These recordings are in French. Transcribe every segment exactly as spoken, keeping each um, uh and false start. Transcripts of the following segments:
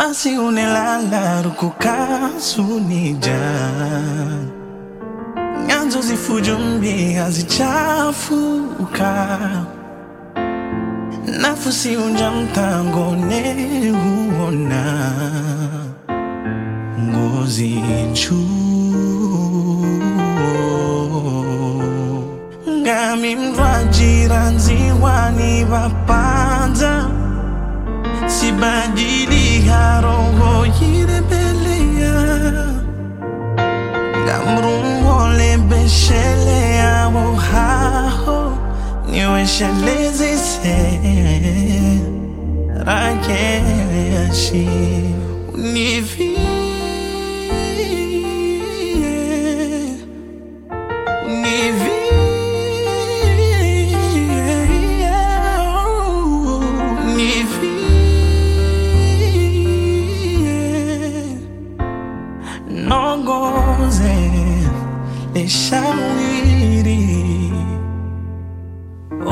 basi unelala rukuka sunijan nyanzo zifujumbi hazichafuka nafusi unjamtango ne huona ngozi chu ngami mvajiranzi wani vapanza sibadili harongo yirebelea ngamrungole beshele amo haho niwesheleze se rakeshi univi univi nongoze leshawiri oh,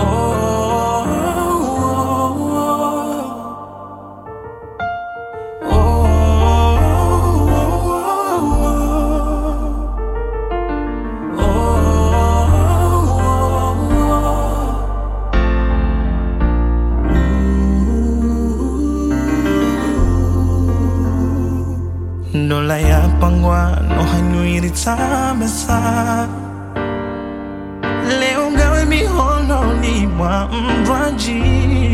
oh, oh, oh, oh. Dola ya pangwa no hanyuiri tabasa leo ngawe mihono ni mwa mbraji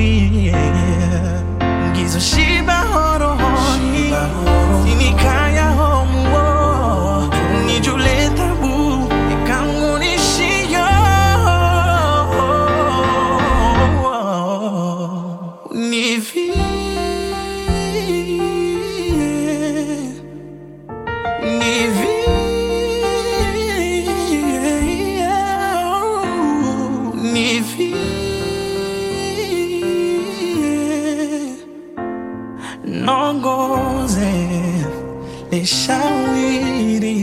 ngizo shiba horo honi sinikaya homo nijule tabu ekangu nishiyo nivi nongoze leshawiri.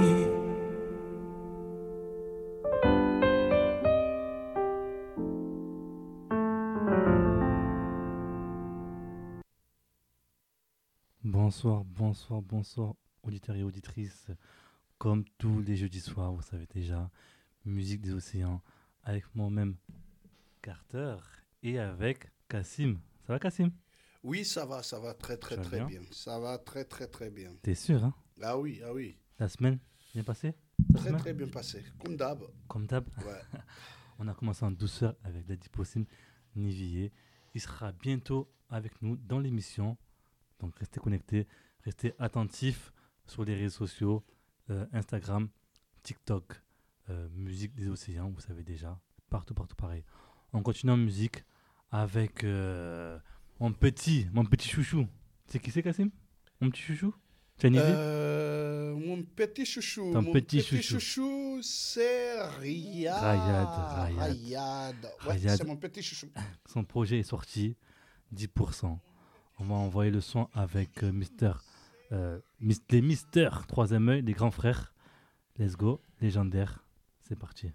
Bonsoir, bonsoir, bonsoir, auditeurs et auditrices. Comme tous les jeudis soirs, vous savez déjà, musique des océans, avec moi-même Carter et avec Kassim. Ça va, Kassim? Oui, ça va, ça va très très très bien. bien. Ça va très très très bien. T'es sûr, hein? Ah oui, ah oui. La semaine bien passée? Très semaine? Très bien passée, comme d'hab. Comme d'hab? Ouais. On a commencé en douceur avec Daddy Possim Nivier. Il sera bientôt avec nous dans l'émission. Donc restez connectés, restez attentifs sur les réseaux sociaux, euh, Instagram, TikTok, euh, musique des océans, vous savez déjà, partout, partout pareil. On continue en musique avec euh, mon petit, mon petit chouchou. Tu sais qui c'est, Kassim? Mon petit chouchou? Tu as une idée? euh, Mon petit chouchou. Ton mon petit, petit chouchou. chouchou, c'est Riyad. Rayad, Rayad. Rayad. Ouais, Rayad. c'est mon petit chouchou. Son projet est sorti, dix pour cent. On va envoyer le son avec euh, Mister, euh, mis- les Mister Troisième œil, les grands frères. Let's go, légendaire. C'est parti.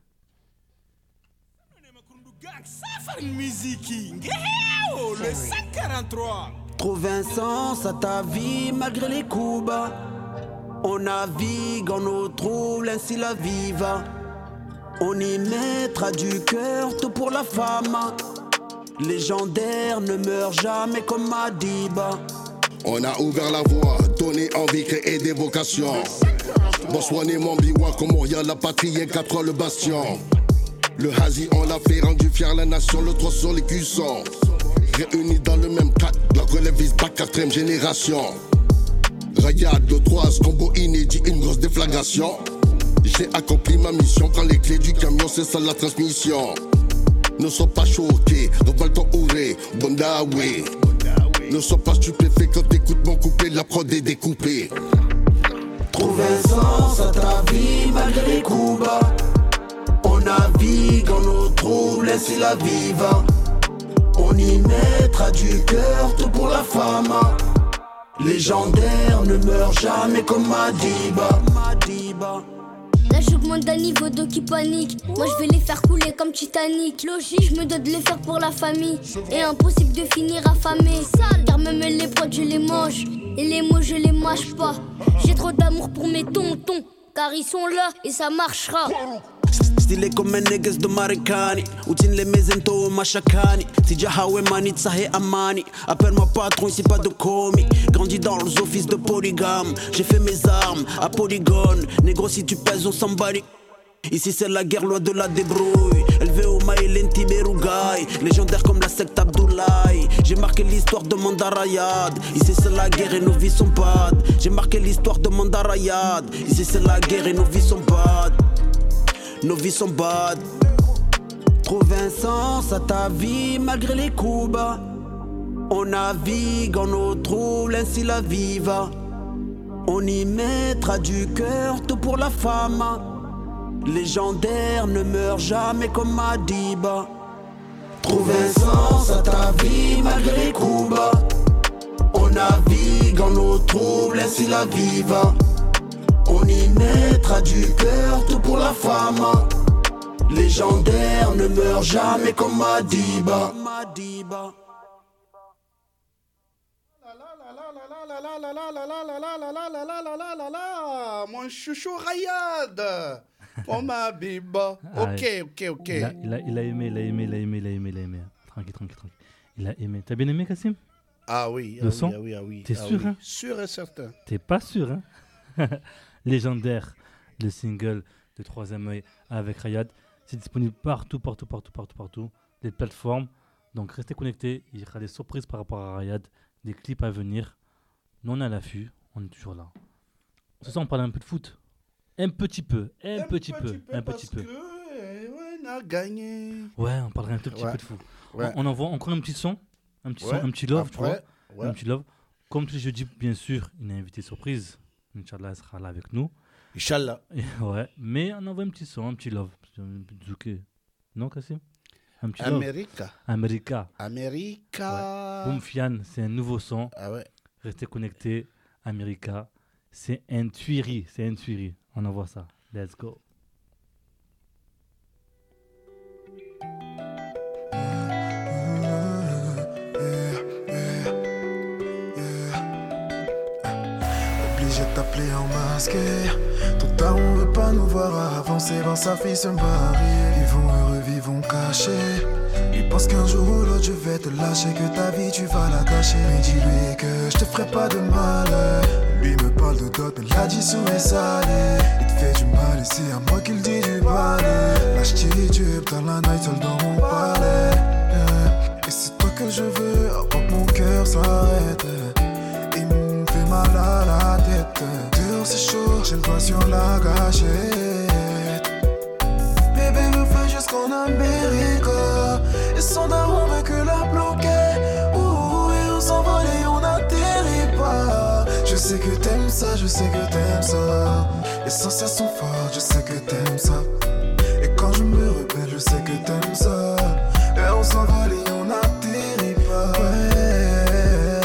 Le cent quarante-trois. Trouve un sens à ta vie malgré les coups bas. On navigue en eau trouble, ainsi la vie va. On y mettra du cœur, tout pour la femme. Légendaire ne meurt jamais comme Madiba. On a ouvert la voie, donné envie, créé des vocations. Bonsoir et mon biwa, comme Montréal, la patrie et quatre le bastion. Le Hazi, on l'a fait, rendu fier la nation, le trois sur les cuissons. Réunis dans le même cadre, la relève vise pas quatrième génération. Rayad, le trois, combo inédit, une grosse déflagration. J'ai accompli ma mission, prends les clés du camion, c'est ça la transmission. Ne sois pas choqués, revoile ton ouré, bondaoué. Ne sois pas stupéfait quand t'écoutes mon couplet, la prod est découpée. Trouve un sens à ta vie malgré les coups bas. On navigue en eau trouble, ainsi la vie va. On y mettra du cœur, tout pour la femme. Légendaire ne meurt jamais comme Madiba. Madiba. Là j'augmente d'un niveau d'eau qui panique. Moi je vais les faire couler comme Titanic. Logique, je me dois de les faire pour la famille. Et impossible de finir affamé. Car même les prods je les mange. Et les mots je les mâche pas. J'ai trop d'amour pour mes tontons, car ils sont là et ça marchera. Stylé comme un niggas de Marikani. Outine les mezento au Machakani. Tidja Hawe Mani Tsahe Amani. Appelle-moi patron, ici pas de commis. Grandi dans les offices de polygame. J'ai fait mes armes à polygone. Négro si tu pèses on s'en bat les... Ici c'est la guerre, loi de la débrouille. Élevé au Maïlen Tiberugai. Légendaire comme la secte Abdoulaye. J'ai marqué l'histoire de Mandarayad. Ici c'est la guerre et nos vies sont bad. J'ai marqué l'histoire de Mandarayad. Ici c'est la guerre et nos vies sont bad. Nos vies sont bad. Trouve un sens à ta vie malgré les coups bas. On navigue en eau trouble, ainsi la vie va. On y mettra du cœur, tout pour la femme. Légendaire ne meurt jamais comme Madiba. Trouve un sens à ta vie malgré les coups bas. On navigue en eau trouble, ainsi la vie va. On y mettra du cœur, tout pour la femme. Légendaire ne meurt jamais comme Madiba. Mon chouchou Rayad. Mon Mabiba. Ok, ok, ok. Il a, il, a, il a aimé, il a aimé, il a aimé, il a aimé, il a aimé. Tranquille, tranquille, tranquille. Il a aimé. T'as bien aimé, Kassim? Ah oui, le ah son? oui, ah oui, ah oui. T'es ah sûr, oui. hein? Sûr et certain. T'es pas sûr, hein? Légendaire, le single de Troisième œil avec Rayad. C'est disponible partout, partout, partout, partout, partout. Les plateformes. Donc restez connectés. Il y aura des surprises par rapport à Rayad, des clips à venir. Nous on est à l'affût, on est toujours là. Ce soir on parle un peu de foot. Un petit peu, un, un petit, petit peu, peu, un petit peu. Que, ouais, on a gagné. Ouais, on parlera un tout petit ouais. peu de foot. Ouais. On, on envoie encore un petit son, un petit ouais. son, un petit love, Après, tu vois. Ouais. Un petit love. Comme tous les jeudis, bien sûr, une invitée surprise. Inch'Allah, elle sera là avec nous. Inch'Allah. Ouais, mais on envoie un petit son, un petit love. Zouké. Non, Kassim? Un petit America. love. America. America. Ouais. Boom Fian, c'est un nouveau son. Ah ouais. Restez connectés. America. C'est un tuerie. C'est un tuerie. On envoie ça. Let's go. Obligé de t'appeler en masqué. Tout tard on veut pas nous voir avancer, voir sa fille se marier. Vivons heureux, vivons cachés. Il pense qu'un jour ou l'autre je vais te lâcher, que ta vie tu vas la gâcher. Mais dis-lui que je te ferai pas de mal. Lui me parle de dot, mais l'addition est salée. Il te fait du mal et c'est à moi qu'il dit du balai. L'attitude dans la night seul dans mon palais. Yeah. Et c'est toi que je veux, avant que mon cœur s'arrête. Il me fait mal à la tête. Dehors c'est chaud, j'ai le doigt sur la gâchette. Bébé me fait jusqu'en Amérique. Et son daron veut que la bloquer. Ouh, et on s'envole et on n'atterrit pas. Je sais que t'aimes ça, je sais que t'aimes ça. Les sensations fortes, je sais que t'aimes ça. Et quand je me rebelle, je sais que t'aimes ça. Et on s'envole et on n'atterrit pas. Ouais.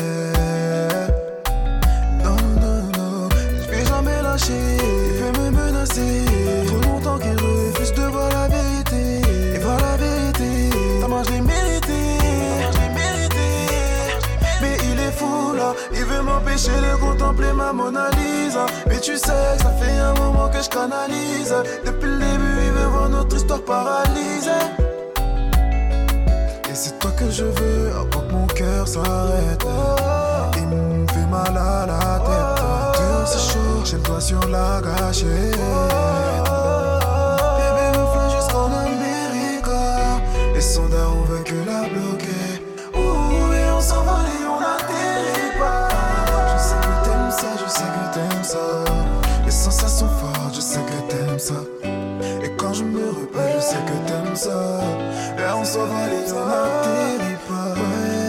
Non, non, non, je vais jamais lâcher. Il peut me menacer. Trop longtemps qu'il refuse de voir la vérité. Et voir la vérité. Ta main, je l'ai mérité. Je l'ai mérité. Mais il est fou là. Il veut m'empêcher de contempler ma Mona Lisa. Mais tu sais, ça fait un moment que je canalise. Depuis le début, il veut voir notre histoire paralysée. Et c'est toi que je veux, avant que mon cœur s'arrête. Il me fait mal à la tête. Dehors c'est chaud, j'ai le doigt sur la gâchette. Bébé me flash jusqu'en Amérique. Et son daron veut que la bloquer. Ouh, et on s'envole et on n'atterrit pas. Je sais que t'aimes ça, je sais que t'aimes ça. Les sensations fortes, je sais que t'aimes ça. Et quand je me rebelle, je sais que t'aimes ça. Et on s'envole et on n'atterrit pas. Ouais.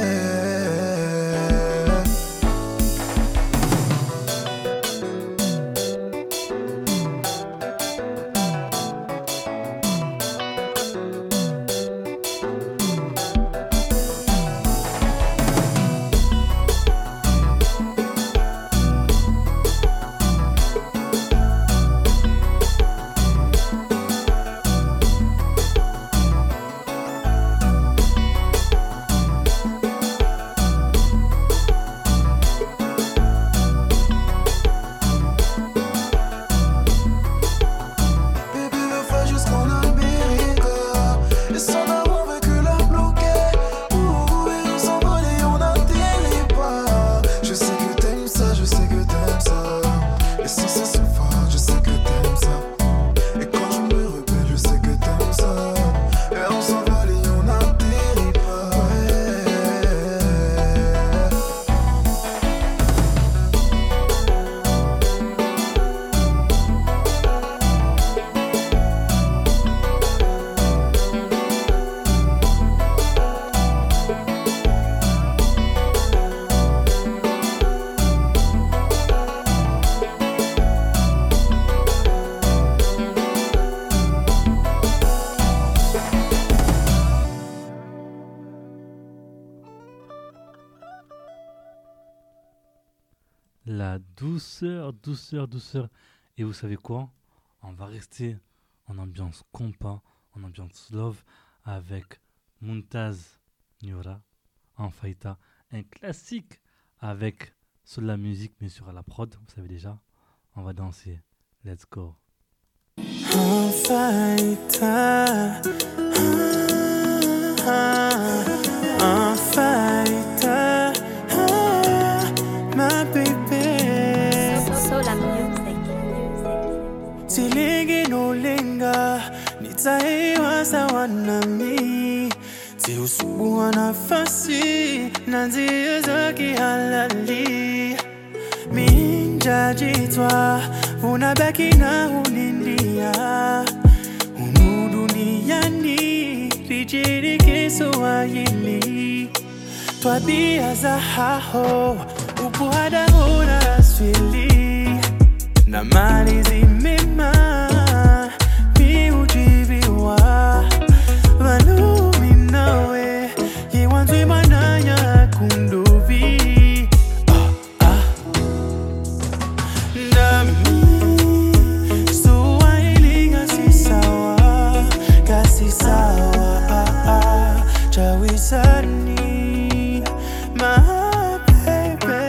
douceur, douceur, douceur. Et vous savez quoi? On va rester en ambiance compas, en ambiance love, avec Muntaz Niora, en faïta, un classique avec sur la musique, mais sur la prod, vous savez déjà. On va danser. Let's go. En faïta, en faïta, ma bébé. So la music. Silingi no lenga, nitaiwa sawa nami. Si usubuha nafasi, nanziweza kihalali. Minjajitwa, unabaki na unindia. Humu duniani, lijiri Kiswahili. Twabia za haho, upuhada huna asili. Na mali zimema, miujibiwa. Walumi nawe, yiwanzwi manaya kunduvi. Ah, ah. Nami, Swahili kasi sawa, kasi sawa. Ah, ah. Chawisani, my baby.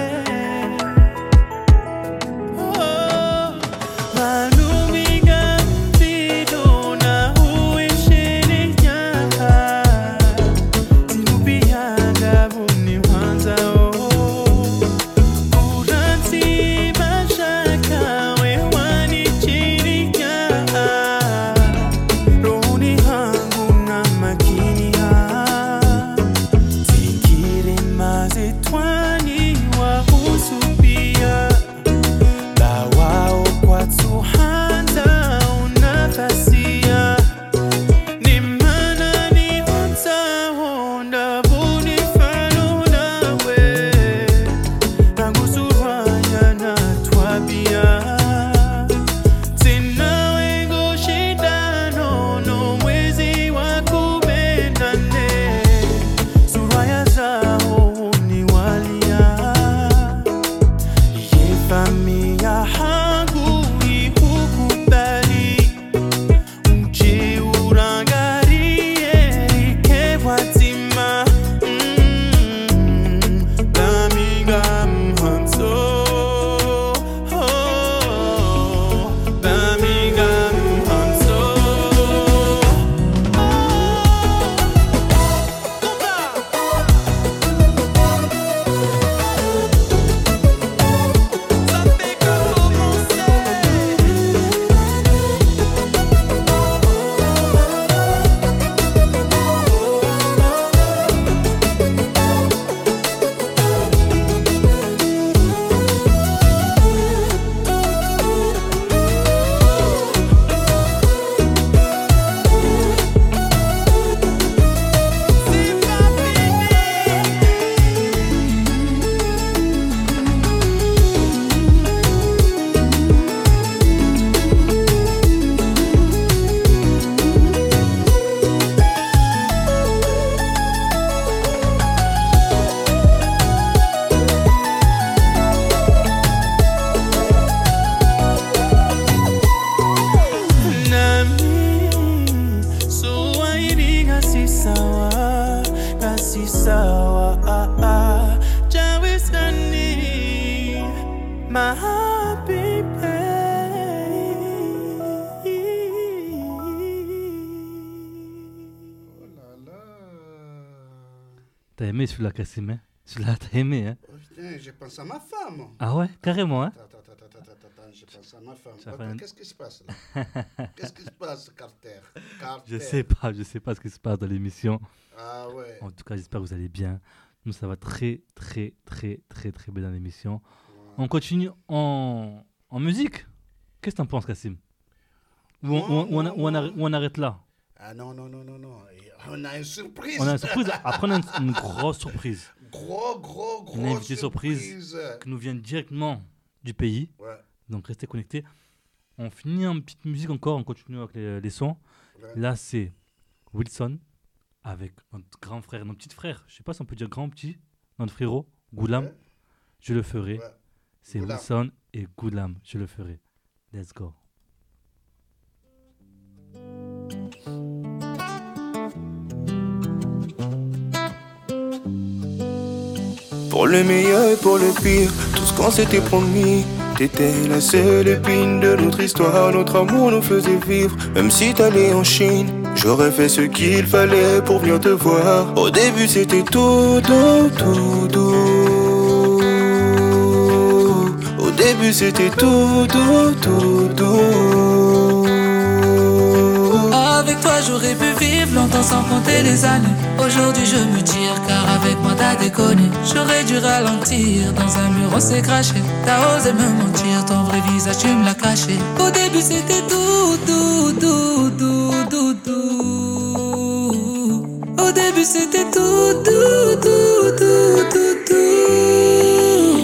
T'as aimé celui-là, Kassim, hein? Celui-là, t'as aimé, hein? Oh, putain, je pense à ma femme. Ah ouais, carrément, hein? Attends, attends, attends, attends, attends, je pense à ma femme. Ça Attends, fait un- qu'est-ce qui se passe là? Qu'est-ce qui se passe, Carter? Carter. Je sais pas, je sais pas ce qui se passe dans l'émission. Ah ouais. En tout cas, j'espère que vous allez bien. Nous, ça va très, très, très, très, très bien dans l'émission. On continue en, en musique. Qu'est-ce que t'en penses, Kassim? Ou on, Moi, ou on- ou on- moi, ou on moi. arrête, ou on arrête là? Ah non, non, non, non, non. Et on a une surprise. On a une surprise. Après, on a une, une grosse surprise. Gros, gros, gros. Une invitée surprise qui nous vient directement du pays. Ouais. Donc, restez connectés. On finit en petite musique encore. On continue avec les, les sons. Ouais. Là, c'est Wilson avec notre grand frère, notre petit frère. Je sais pas si on peut dire grand ou petit. Notre frérot, Goulam. Ouais. Je le ferai. Ouais. C'est Wilson et Goulam. Je le ferai. Let's go. Pour le meilleur et pour le pire, tout ce qu'on s'était promis. T'étais la seule épine de notre histoire. Notre amour nous faisait vivre. Même si t'allais en Chine, j'aurais fait ce qu'il fallait pour venir te voir. Au début c'était tout doux, tout doux. Au début c'était tout doux, tout doux. Avec toi j'aurais pu vivre longtemps sans compter les années. Aujourd'hui je me tire car avec moi t'as déconné. J'aurais dû ralentir, dans un mur on s'est craché. T'as osé me mentir, ton vrai visage tu me l'as caché. Au début c'était tout, tout, tout, tout, tout, tout. Au début c'était tout, tout, tout, tout, tout, tout.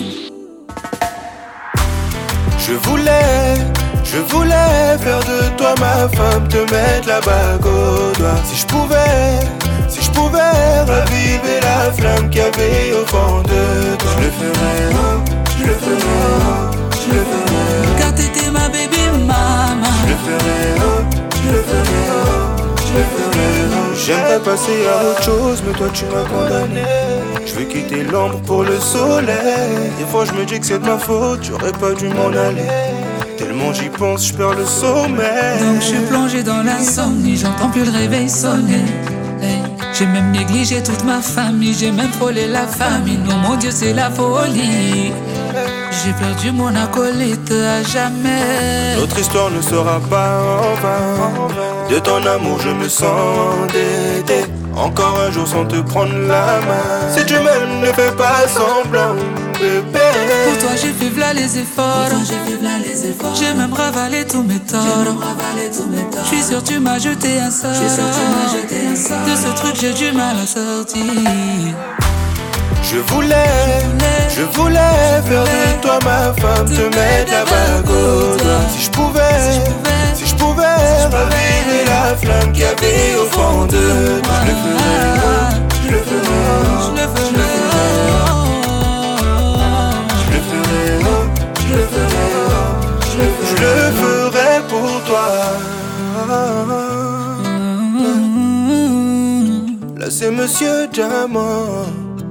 Je voulais, je voulais faire de toi ma femme, te mettre la bague au doigt. Si je pouvais, si je pouvais raviver la flamme qu'il y avait au fond de toi. Je le ferais, oh, je le ferais, oh, je le ferais. Car t'étais ma baby mama. Je le ferais, oh, je le ferais, oh, je le ferais, oh. J'aimerais passer à autre chose, mais toi tu m'as condamné. Je veux quitter l'ombre pour le soleil. Des fois je me dis que c'est de ma faute, j'aurais pas dû m'en aller. Tellement j'y pense, je perds le sommeil. Donc je suis plongé dans l'insomnie, j'entends plus le réveil sonner. Hey. J'ai même négligé toute ma famille, j'ai même frôlé la famille. Non mon Dieu c'est la folie. J'ai perdu mon acolyte à jamais. Notre histoire ne sera pas en vain. De ton amour je me sens endetté. Encore un jour sans te prendre la main. Si tu m'aimes ne fais pas semblant, bébé. Pour toi j'ai fait v'là les efforts. J'ai même ravalé tous mes torts. Je suis sûr tu m'as jeté un sort. De ce truc j'ai du mal à sortir. Je voulais, je voulais faire de toi ma femme, te mettre la bague au doigt. Si je pouvais, si je pouvais raviver la flamme qu'il y avait au fond de toi. Je le ferais, je le ferais, je le ferais, je le ferais, je le ferais, je le ferais pour toi. Là c'est Monsieur Diamant.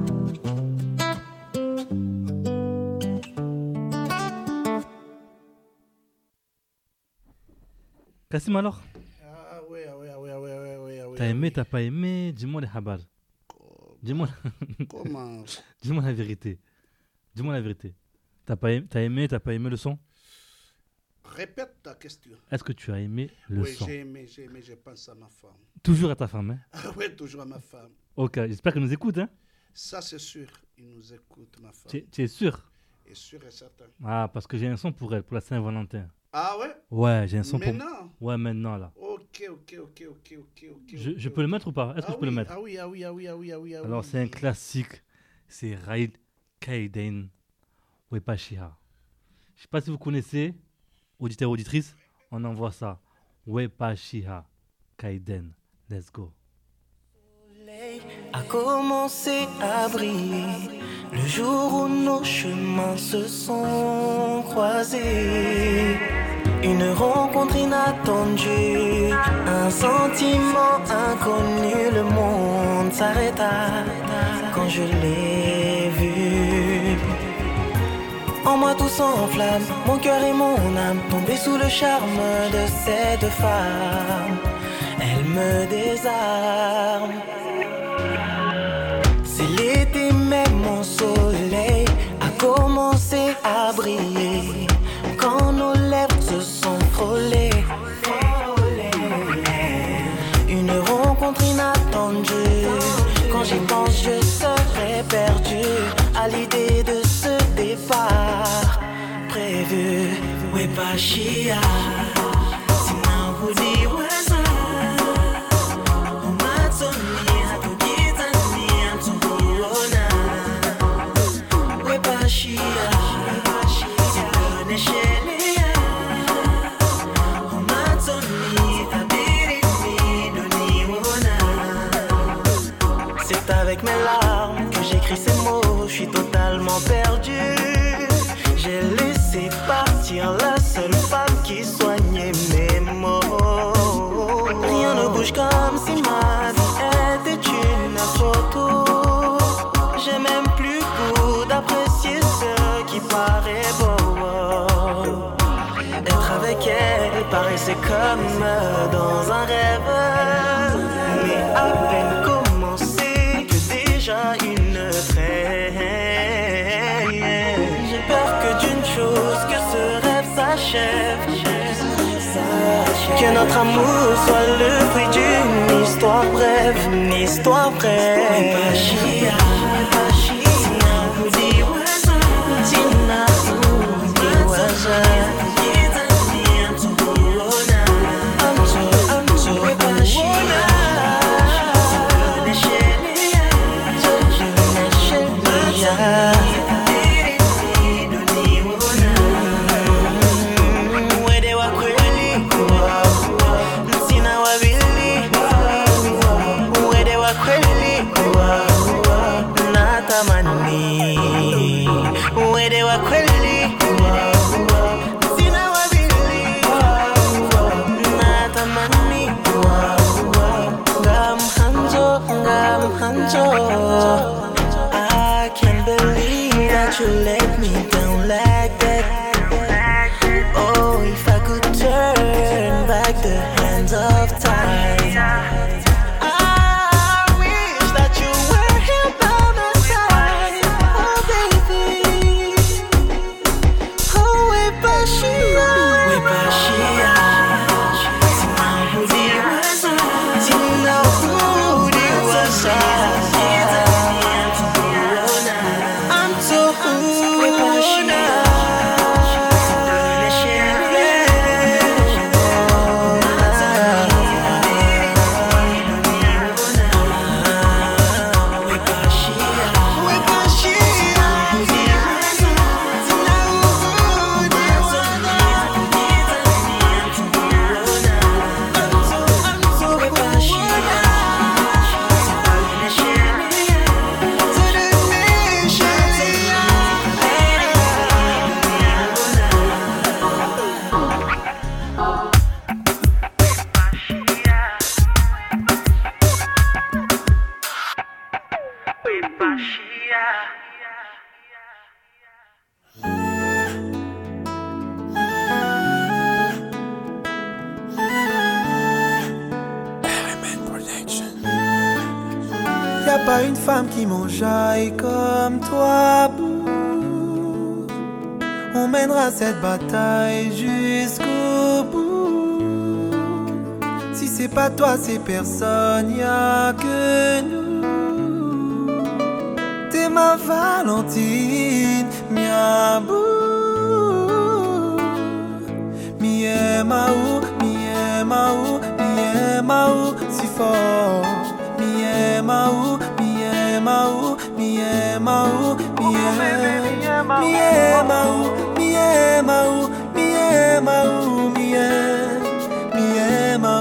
Kassim alors? Ah oui, ah oui, ah oui, ah oui, ah oui, ah oui, ah oui. T'as aimé, t'as pas aimé? Dis-moi les habal. Dis-moi. Comment? Dis-moi la vérité. Dis-moi la vérité. T'as pas aimé, t'as aimé, t'as pas aimé le son? Répète ta question. Est-ce que tu as aimé le oui, son? Oui, j'ai aimé, j'ai aimé, je pense à ma femme. Toujours à ta femme, hein? Ah oui, toujours à ma femme. Ok, j'espère qu'elle nous écoute, hein? Ça c'est sûr, il nous écoute, ma femme. Tu, tu es sûr? Et sûr et certain. Ah, parce que j'ai un son pour elle, pour la Saint-Valentin. Ah ouais? Ouais, j'ai un son maintenant? pour... Ouais, maintenant, là. Ok, ok, ok, ok, ok, ok. Je, okay, je okay. peux le mettre ou pas? Est-ce ah que je peux oui, le mettre? Ah oui, ah oui, ah oui, ah oui, ah oui, ah oui. Alors, c'est un classique. C'est Raïd Kaiden Wepashiha. Je sais pas si vous connaissez, auditeurs, auditrices, on envoie ça. Wepashiha Kaiden. Let's go. A commencé à briller le jour où nos chemins se sont croisés. Une rencontre inattendue, un sentiment inconnu. Le monde s'arrêta quand je l'ai vu. En moi tout s'enflamme, mon cœur et mon âme tombés sous le charme de cette femme. Elle me désarme. C'est l'été même, mon soleil a commencé à briller quand nos lèvres se sont frôlées. Une rencontre inattendue. Quand j'y pense, je serais perdu à l'idée de ce départ prévu. Wepashiha, Sinaudi Waza, Umatsoni Hakugitani Antuona. Wepashiha, Siponeshelea, Umatsoni Tabirini Doniona. C'est avec mes larmes que j'écris ces mots, je suis totalement perdu. J'ai paraissait comme dans un rêve. Mais à peine commencé que déjà une trêve. J'ai peur que d'une chose, que ce rêve s'achève. Que notre amour soit le fruit d'une histoire brève. Une histoire brève. I can't believe that you let me down like that. Oh, if I could turn back the hands of time, I wish that you were here by my side. Oh baby, oh we Bashia, we Bashia. Pas une femme qui m'enjaille comme toi, boo. On mènera cette bataille jusqu'au bout. Si c'est pas toi, c'est personne, y'a que nous. T'es ma Valentine, mia boo. Mi ema ou, mi ema ou, mi ema ou, si fort. Mi ema ou, mi ema ou, mi ema ou, mi ema ou, mi ema ou, mi ema ou, mi ema ou, mi ema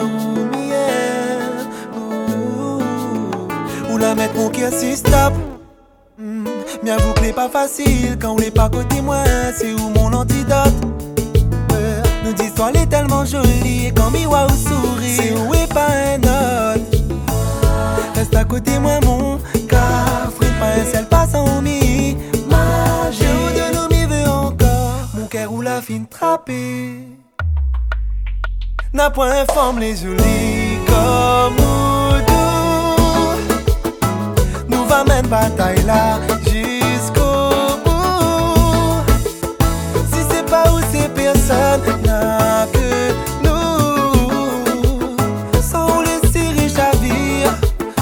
ou, ou la mettre mon cœur si stop. Mais avoue que n'est pas facile quand on n'est pas côté moi, c'est où mon antidote. Notre histoire est tellement jolie et quand miwa ou sourit, c'est où est pas un autre. Reste à côté moi mon cafre, pas un seul passant au mi. Magie, où de nous m'y veut encore. Mon cœur ou la fine trappée. N'a point forme les jolis comme Oudou. Nous va mettre bataille là jusqu'au bout. Si c'est pas où c'est personne, n'a que nous. Sans les serrer chavire.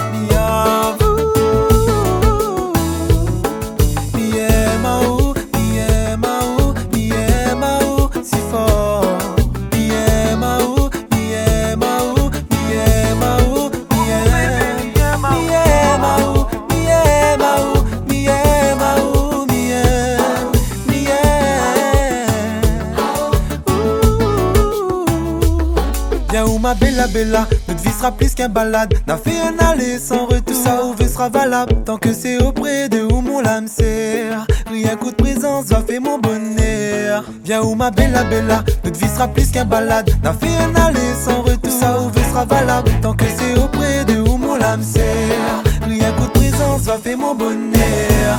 Ma bella bella, notre vie sera plus qu'un balade. N'a fait un aller sans retour, ça où sera valable. Tant que c'est auprès de où mon lame sert. Rien coup de présence va faire mon bonheur. Viens où ma bella bella, notre vie sera plus qu'un balade. N'a fait un aller sans retour, ça où sera valable. Tant que c'est auprès de où mon lame sert. Rien coup de présence va faire mon bonheur.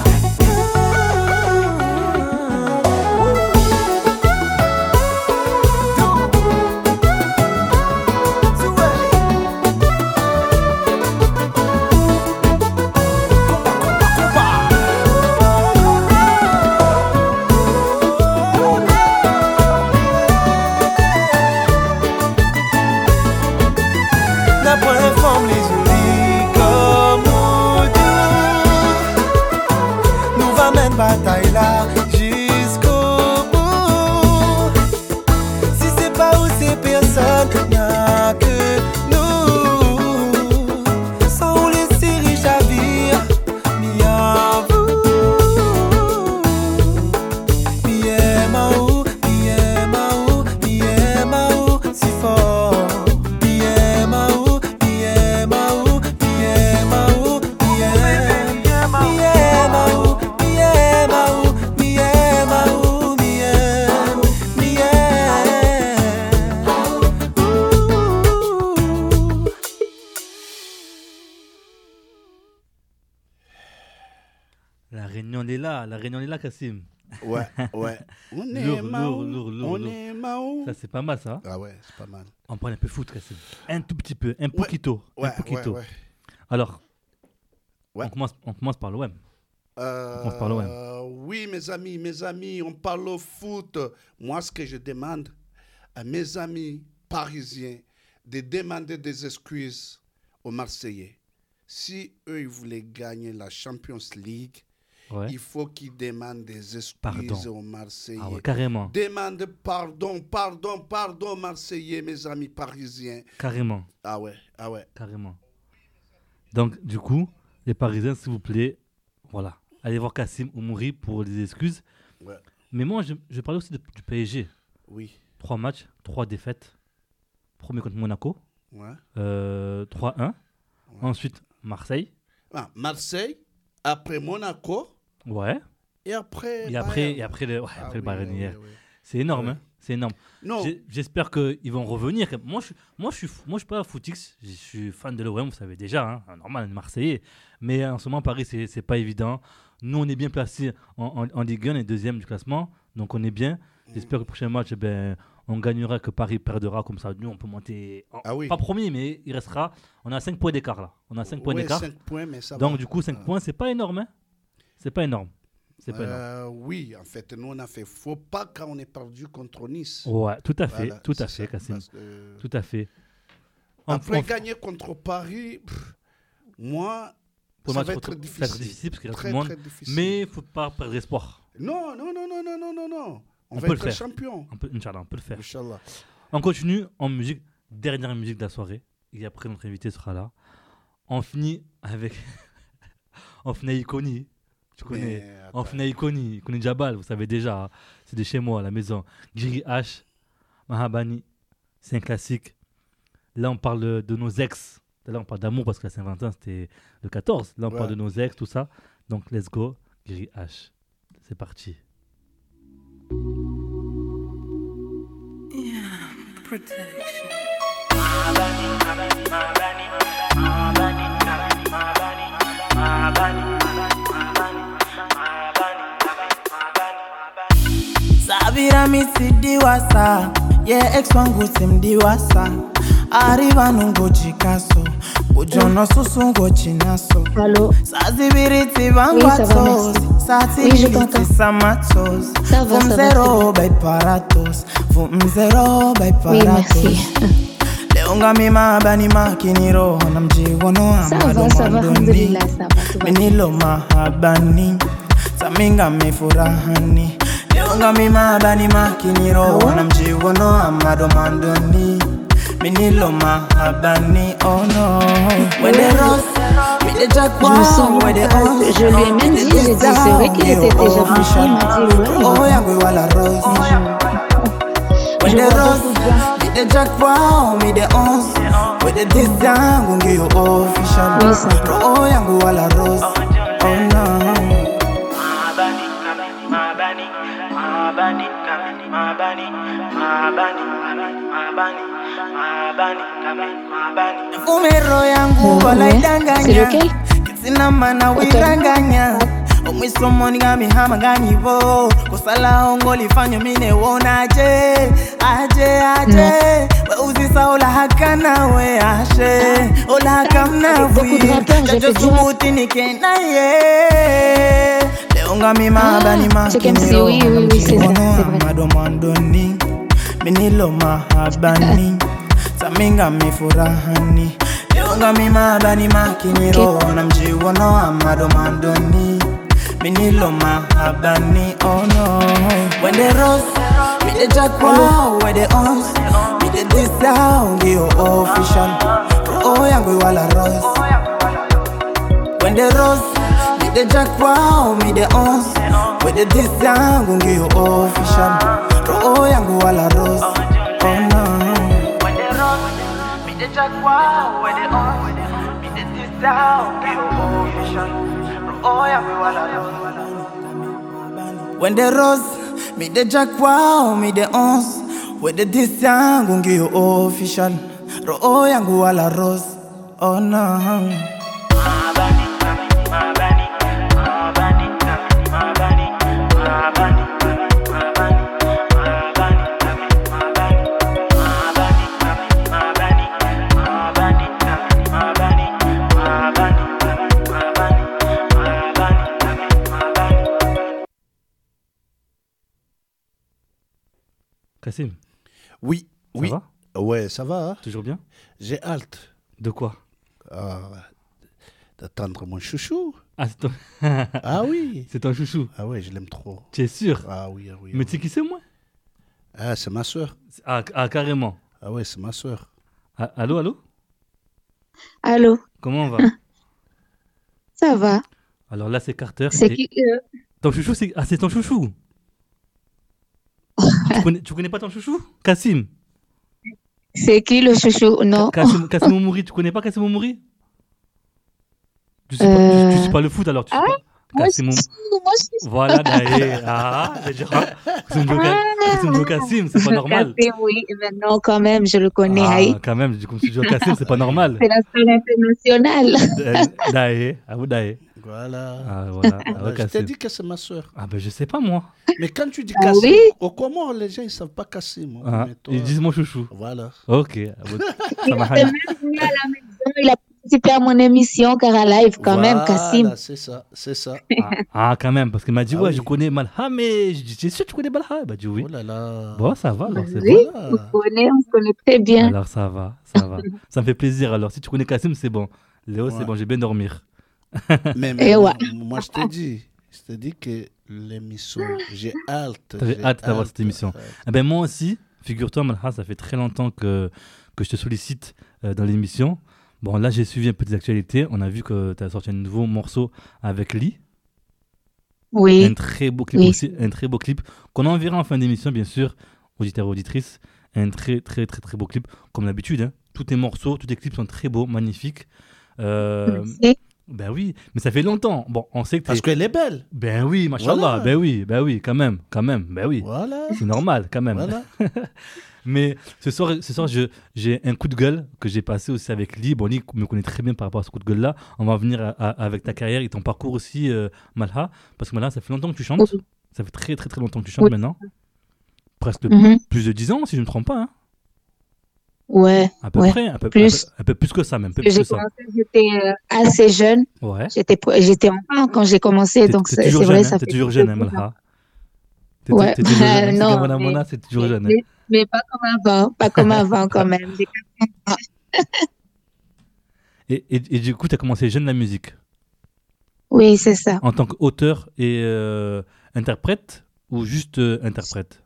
formes les jolies comme nous. Nous va mener bataille là jusqu'au bout. Si c'est pas où c'est personne, y'a que nous. Sans où les séries chavirent, mi à vous. Mi aime à où, mi aime à où, mi aime à où, si fort. Mi aime à où, mi aime à où, mi aime à où, mi aime. Mi aime à où, mi aime à où, mi aime à où, mi aime. Mi aime. La réunion est là, la réunion est là, Kassim. Ouais, ouais. On est Lourd, Mao, lourd, lourd, lourd, on lourd. est Mao. Ça, c'est pas mal, ça. Ah ouais, c'est pas mal. On parle un peu foot, Kassim. Un tout petit peu, un poquito. Ouais, un poquito. ouais, ouais. Alors, Ouais. on, commence, on commence par l'O M. Euh, On commence par l'O M. oui, mes amis, mes amis, on parle au foot. Moi, ce que je demande à mes amis parisiens, de demander des excuses aux Marseillais. Si eux, ils voulaient gagner la Champions League, Ouais. il faut qu'ils demandent des excuses Pardon. aux Marseillais. Ah ouais, carrément. Demande pardon, pardon, pardon, Marseillais, mes amis parisiens. Carrément. Ah ouais, ah ouais. Carrément. Donc, du coup, les Parisiens, s'il vous plaît, voilà, allez voir Kassim Oumouri pour les excuses. Ouais. Mais moi, je, je parlais aussi de- du P S G. Oui. Trois matchs, trois défaites. Premier contre Monaco, Ouais. euh, trois un. Ensuite, Marseille. Ah, Marseille, après Monaco, Ouais. et après Et après, Bayern. et après le, ouais, Ah après le oui, Bayern oui, hier. oui, oui. C'est énorme, Ouais. hein. C'est énorme. Non. J'ai- J'espère qu'ils vont revenir. Moi, je, suis- moi, je suis, moi, je suis pas footix. Je suis fan de l'O M, vous savez déjà. Hein, normal, on est Marseillais. Mais en ce moment, Paris, c'est c'est pas évident. Nous, on est bien placés en, en, en Ligue un, on est deuxième du classement. Donc, on est bien. J'espère que le prochain match, eh ben, on gagnera, que Paris perdra. Comme ça, nous, on peut monter. en- Ah oui. Pas premier, mais il restera. On a cinq points d'écart là. On a cinq points Ouais, d'écart. cinq points, mais ça Donc, va. du coup, cinq Ah. points, c'est pas énorme. Hein. C'est pas énorme. C'est pas énorme. Euh, oui, en fait, nous, on a fait faux pas quand on est perdu contre Nice. Ouais, tout à fait. Voilà, tout à c'est fait, ça, Kassim. parce que- Tout à fait. On- Après, on- gagner contre Paris, pff, moi, Pour ça le va match être contre- difficile. ça va être difficile parce qu'il y a tout Très, le monde. très difficile. Mais il ne faut pas perdre espoir. Non, non, non, non, non, non, non, non. On, On va peut être le faire. champion. On peut, Inch'Allah, on peut le faire. Inch'Allah. On continue en musique. Dernière musique de la soirée. Et après, notre invité sera là. On finit avec. On finit avec Ikoni. Tu connais. Mais, On finit avec Ikoni. Ikoni Jabal, vous savez déjà. hein. C'est de chez moi, à la maison. Giri H. Mahabani. C'est un classique. Là, on parle de, de nos ex. Là, on parle d'amour parce que la Saint-Valentin, c'était le quatorze. Là, on Ouais. parle de nos ex, tout ça. Donc, let's go. Giri H. C'est parti. Sabira misidiwasa ye ex wangu simdiwasa arriva nungojikaso kujono susungojinaso sazibiriti vangwatos satibiriti samatos vumzero baiparatos vumzero baiparatos leonga mimabani makiniro na mjigono amadumandoni minilo mahabani saminga mifurahani leonga mimabani makiniro na mjigono amadomandoni minilo mahabani oh no when the rose Je me sens mal. Je lui ai même dit, j'ai dit, c'est vrai qu'il était déjà parti. Il m'a dit, ouais. oh yangu wala rose when the rose me the jackpot me the onze with the distant gungi official oh yangu wala rose oh no Fumero yangu walaidanganya Kitsina mana wiranganya Omwisomoni gami hama gani vo Kusala ongo lifanyo mine wona aje Aje aje We uzisa ola hakana we ashe Ola hakamna vwi Jajo sumuti nikena ye Leonga mima bani makiniro Mjiwono amado mandoni Minilo mahabani Saminga mifurahani Nonga mima bani makiniro namjiwono amado mandoni minilo mahabani oh no. When the rose me the jackpot where the ons me the this sound you official oh yangu wala rose. When the rose me the jackpot me the ons where the this sound you official oh yangu wala rose oh no. When the rose me the jackpot where the ons me the this sound you official oh yangu wala rose. When the rose me the jackpot me the ons where the this sound you official oh yangu wala rose oh no. Kassim. Oui, ça oui. Va ouais, ça va. Hein? Toujours bien. J'ai hâte. De quoi? Ah, d'attendre mon chouchou. Ah, c'est ton... ah oui. C'est ton chouchou. Ah oui, je l'aime trop. Tu es sûr? Ah oui, ah oui. Mais ah tu sais oui. qui c'est, moi? Ah, c'est ma soeur. Ah, ah carrément. Ah ouais, c'est ma soeur. Ah, allô, allô? Allô? Comment on va? Ça va. Alors là, c'est Carter. C'est et... qui euh... Ton chouchou, c'est... Ah, c'est ton chouchou. tu, connais... tu connais pas ton chouchou? Kassim. C'est qui le chouchou? Non. Kassim, Kassim Oumouri, tu connais pas Kassim Oumouri? Tu sais, euh... pas, tu, tu sais pas le foot alors tu sais ah, pas. Kassim moi, Oumouri. Moi, je... Voilà, d'ailleurs. Ah, déjà. Kassim Kassim, c'est pas normal. Kassim, oui, mais non, quand même, je le connais. Ah, quand même, du coup, si tu dis Kassim, c'est pas normal. C'est la star internationale. D'ailleurs, à vous d'ailleurs. Voilà. Ah, voilà. voilà. Je t'ai dit que c'est ma soeur. Ah, ben je sais pas moi. Mais quand tu dis ah, Kassim, oui? au Comores, les gens ils savent pas Kassim. Ah, ils disent mon chouchou. Voilà. Ok. Ça m'a même venu à la maison, il a participé à mon émission Cara Live quand voilà, même, Kassim. C'est ça, c'est ça. Ah, ah, quand même, parce qu'il m'a dit, ah, ouais, oui. je connais Malha, mais je dis, t'es sûr que tu connais Malha? Il m'a dit oui. Oh là là. Bon, ça va, alors c'est oui, bon. on se connaît, on se connaît très bien. Alors ça va, ça va. Ça me fait plaisir. Alors, si tu connais Kassim, c'est bon. Léo, ouais. C'est bon, j'ai bien dormir. mais, mais ouais. moi, je t'ai dit, je t'ai dit que l'émission, j'ai hâte. T'avais hâte d'avoir cette émission. Eh ben, moi aussi, figure-toi, Malha, ça fait très longtemps que, que je te sollicite euh, dans l'émission. Bon, là, j'ai suivi un peu des actualités. On a vu que tu as sorti un nouveau morceau avec Lee. Oui. Un très beau clip oui. aussi, un très beau clip qu'on enverra en fin d'émission, bien sûr, auditeurs et auditrices. Un très, très, très, très beau clip, comme d'habitude. Hein. Tous tes morceaux, tous tes clips sont très beaux, magnifiques. Euh, Merci. Ben oui, mais ça fait longtemps. Bon, on sait que parce qu'elle est belle. Ben oui, machallah. Voilà. Ben oui, ben oui, quand même, quand même. Ben oui. Voilà. C'est normal, quand même. Voilà. Mais ce soir, ce soir je, j'ai un coup de gueule que j'ai passé aussi avec Lee. Bon, Lee me connaît très bien par rapport à ce coup de gueule-là. On va venir à, à, avec ta carrière et ton parcours aussi, euh, Malha. Parce que Malha, ça fait longtemps que tu chantes. Oui. Ça fait très, très, très longtemps que tu chantes oui. maintenant. Presque mm-hmm. plus de dix ans, si je ne me trompe pas. Hein. Ouais. À peu ouais. près, un peu plus. Un peu, un peu plus que ça, même. Peu plus j'ai que commencé, ça. J'étais euh, assez jeune. Ouais. J'étais, j'étais enfant quand j'ai commencé, t'es, donc t'es c'est, toujours c'est jeune, vrai, hein, ça t'es fait toujours jeune, hein, Malha. T'es, ouais. t'es toujours jeune. non, Mona, mais, Mona, c'est toujours jeune. Mais, hein. mais pas comme avant, pas comme avant quand même. J'ai et, et, et du coup, tu as commencé jeune la musique. Oui, c'est ça. En tant qu'auteur et euh, interprète ou juste euh, interprète?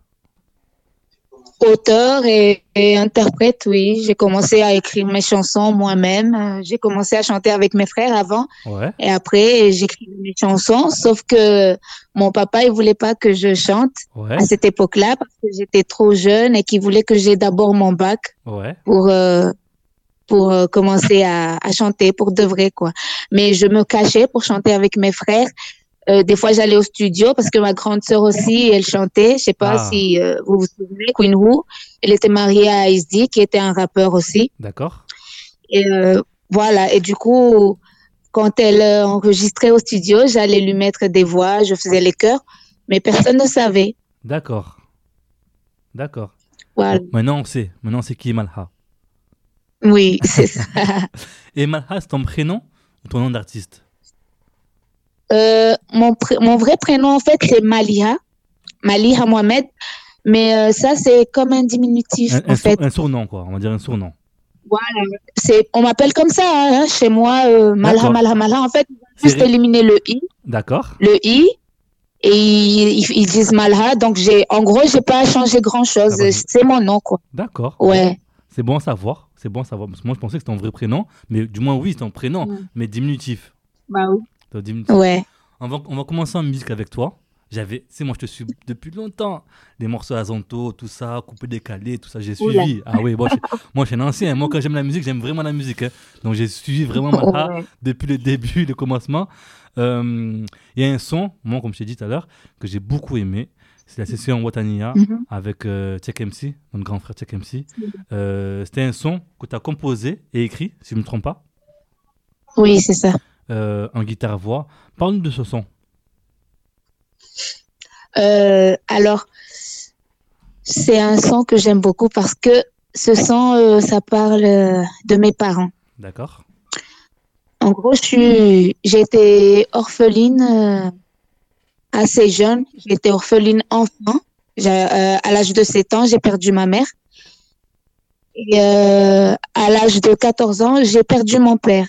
Auteur et, et interprète, oui. J'ai commencé à écrire mes chansons moi-même. J'ai commencé à chanter avec mes frères avant. Ouais. Et après, j'écrivais mes chansons. Sauf que mon papa, il voulait pas que je chante ouais. à cette époque-là parce que j'étais trop jeune et qu'il voulait que j'ai d'abord mon bac ouais. pour euh, pour euh, commencer à, à chanter pour de vrai, quoi. Mais je me cachais pour chanter avec mes frères. Euh, des fois, j'allais au studio parce que ma grande sœur aussi, elle chantait. Je sais pas ah. si euh, vous vous souvenez, Queen Woo. Elle était mariée à Ice D, qui était un rappeur aussi. D'accord. Et euh, voilà. Et du coup, quand elle euh, enregistrait au studio, j'allais lui mettre des voix, je faisais les chœurs, mais personne ne savait. D'accord. D'accord. Voilà. Bon, maintenant, on sait. Maintenant, on sait qui est Malha. Oui, c'est ça. Et Malha, c'est ton prénom ou ton nom d'artiste? Euh, mon, pr- mon vrai prénom, en fait, c'est Maliha, Maliha Mohamed, mais euh, ça, c'est comme un diminutif, un, en un fait. Sur, un surnom, quoi, on va dire un surnom. Voilà. C'est, on m'appelle comme ça, hein, chez moi, euh, Malha, D'accord. Malha, Malha. En fait, ils vont C'est juste ré- éliminer le i, D'accord. le i, et ils, ils- ils disent Malha. Donc, j'ai, en gros, j'ai pas changé grand-chose. Ah bah, C'est mon nom, quoi. D'accord. Ouais. C'est bon à savoir. C'est bon à savoir. Parce que moi, je pensais que c'était ton vrai prénom. Mais du moins, oui, c'est ton prénom. Mm. Mais diminutif. Bah oui. Ton diminutif. Ouais. On va, on va commencer en musique avec toi. J'avais, tu sais, moi, je te suis depuis longtemps. Les morceaux Azonto, tout ça, coupé décalé, tout ça, j'ai Oula. suivi. Ah oui, moi, je, moi, je suis un ancien. Moi, quand j'aime la musique, j'aime vraiment la musique. hein. Donc, j'ai suivi vraiment Malha Ouais. depuis le début, le commencement. Euh, Il y a un son, moi, comme je t'ai dit tout à l'heure, que j'ai beaucoup aimé. C'est la session Watania Mhm. avec euh, Tchek M C, notre grand frère Tchek M C. Euh, C'était un son que tu as composé et écrit, si je ne me trompe pas, Oui, c'est ça. euh, en guitare-voix. Parle-nous de ce son. Euh, alors, c'est un son que j'aime beaucoup parce que ce son, euh, ça parle euh, de mes parents. D'accord. En gros, je suis, j'ai été orpheline euh, assez jeune. J'ai été orpheline enfant. J'ai, euh, à l'âge de sept ans, j'ai perdu ma mère. Et euh, à l'âge de quatorze ans, j'ai perdu mon père.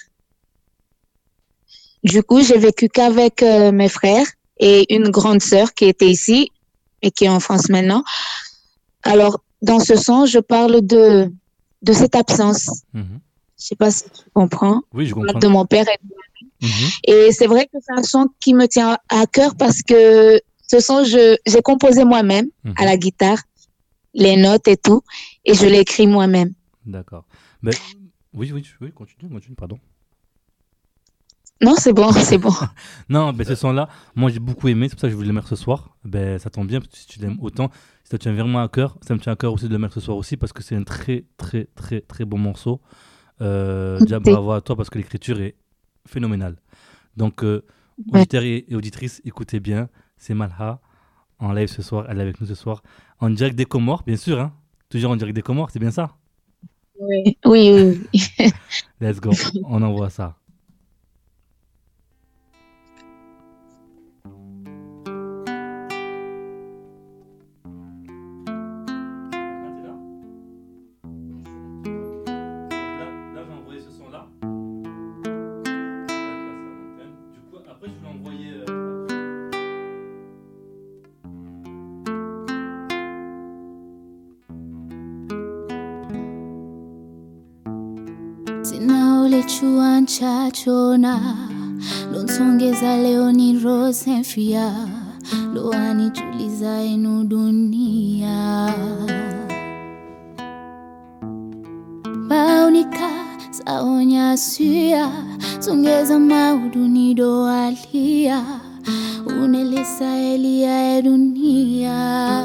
Du coup, j'ai vécu qu'avec euh, mes frères et une grande sœur qui était ici et qui est en France maintenant. Alors, dans ce son, je parle de, de cette absence. Mhm. Je sais pas si tu comprends. Oui, je Je parle comprends. de mon père et de ma mère. Mhm. Et c'est vrai que c'est un son qui me tient à cœur parce que ce son, je, j'ai composé moi-même Mhm. à la guitare, les notes et tout, et je l'ai écrit moi-même. D'accord. Mais, oui, oui, oui, continue, continue, pardon. Non, c'est bon, c'est bon. Non, ben, ce son-là, moi j'ai beaucoup aimé, c'est pour ça que je voulais le mettre ce soir. Ben, ça tombe bien, parce que si tu l'aimes autant, si ça te tient vraiment à cœur, ça me tient à cœur aussi de le mettre ce soir aussi, parce que c'est un très, très, très, très bon morceau. Euh, déjà, Merci. bravo à toi, parce que l'écriture est phénoménale. Donc, euh, Ouais. auditeurs et, et auditrices, écoutez bien, c'est Malha, en live ce soir, elle est avec nous ce soir, en direct des Comores, bien sûr, hein. Toujours en direct des Comores, c'est bien ça? Oui, oui, oui. oui. Let's go, on envoie ça. Sinaolechuan chachona lonsongeza leo ni rose mfia loani tuliza enu dunia baunika saonya suya songeza mauduni doalia unelesa elia ya dunia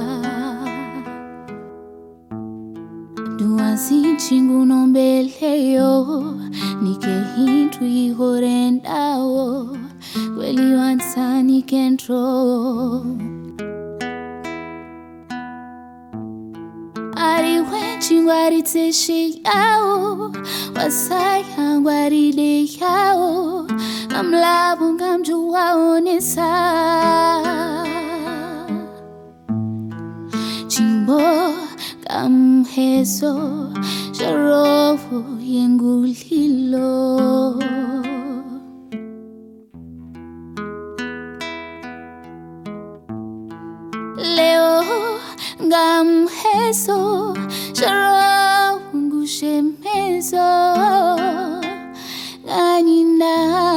duansi chingu nombeleyo nike hintu ihorendao kweli wansani kentro ari wenchingu ariteshi yao wasaya ngwaride yao amlabu ngamju waonesa chimbo kamheso sharofu yengulilo leo ngamheso sharofu ngushemeso nganyina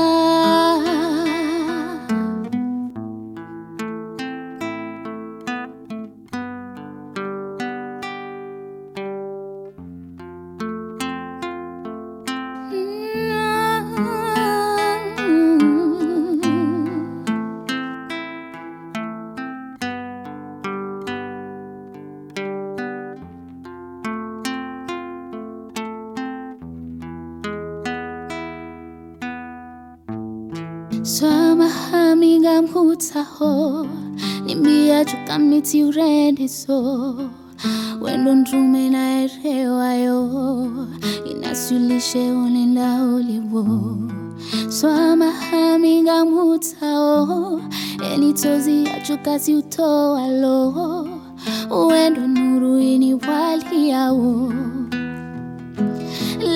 Swama hamiga mhutaho nimbia chukamiti urende so wendo ntume na erewayo inasulishe ulinda ulivo Swama hamiga mhutaho enitozi achukasi utoalo wendo nuru ini wali yao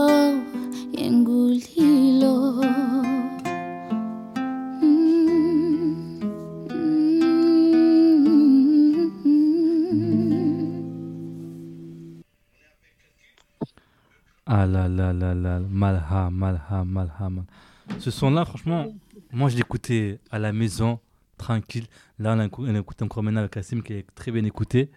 yengulilo. Ah là là là là, Malha, Malha, Malha, Malha. Ce son-là, franchement, moi je l'écoutais à la maison, tranquille. Là, on, a, on écoute encore maintenant avec Kassim qui est très bien écouté.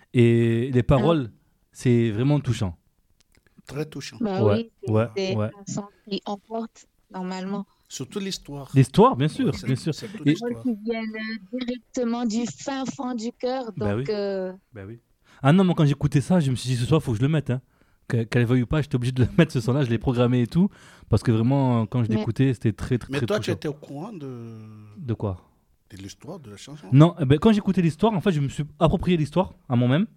Et les paroles, c'est vraiment touchant. Très touchant. Bah ouais, oui, ouais, c'est ouais. un son qui emporte normalement. Surtout l'histoire. L'histoire, bien sûr, Ouais, c'est- bien sûr. c'est toute Et- l'histoire. Qui viennent euh, directement du fin fond du cœur. Donc, Bah oui. euh, Bah oui. Ah non, moi quand j'écoutais ça, je me suis dit ce soir, il faut que je le mette. Hein. Que- Qu'elle veuille ou pas, j'étais obligé de le mettre ce son-là, je l'ai programmé et tout. Parce que vraiment, quand je Mais- l'écoutais, c'était très, très, Mais très toi, tu touchant. étais au courant de, De quoi? de l'histoire de la chanson? Non, eh ben, quand j'écoutais l'histoire, en fait, je me suis approprié l'histoire à moi-même.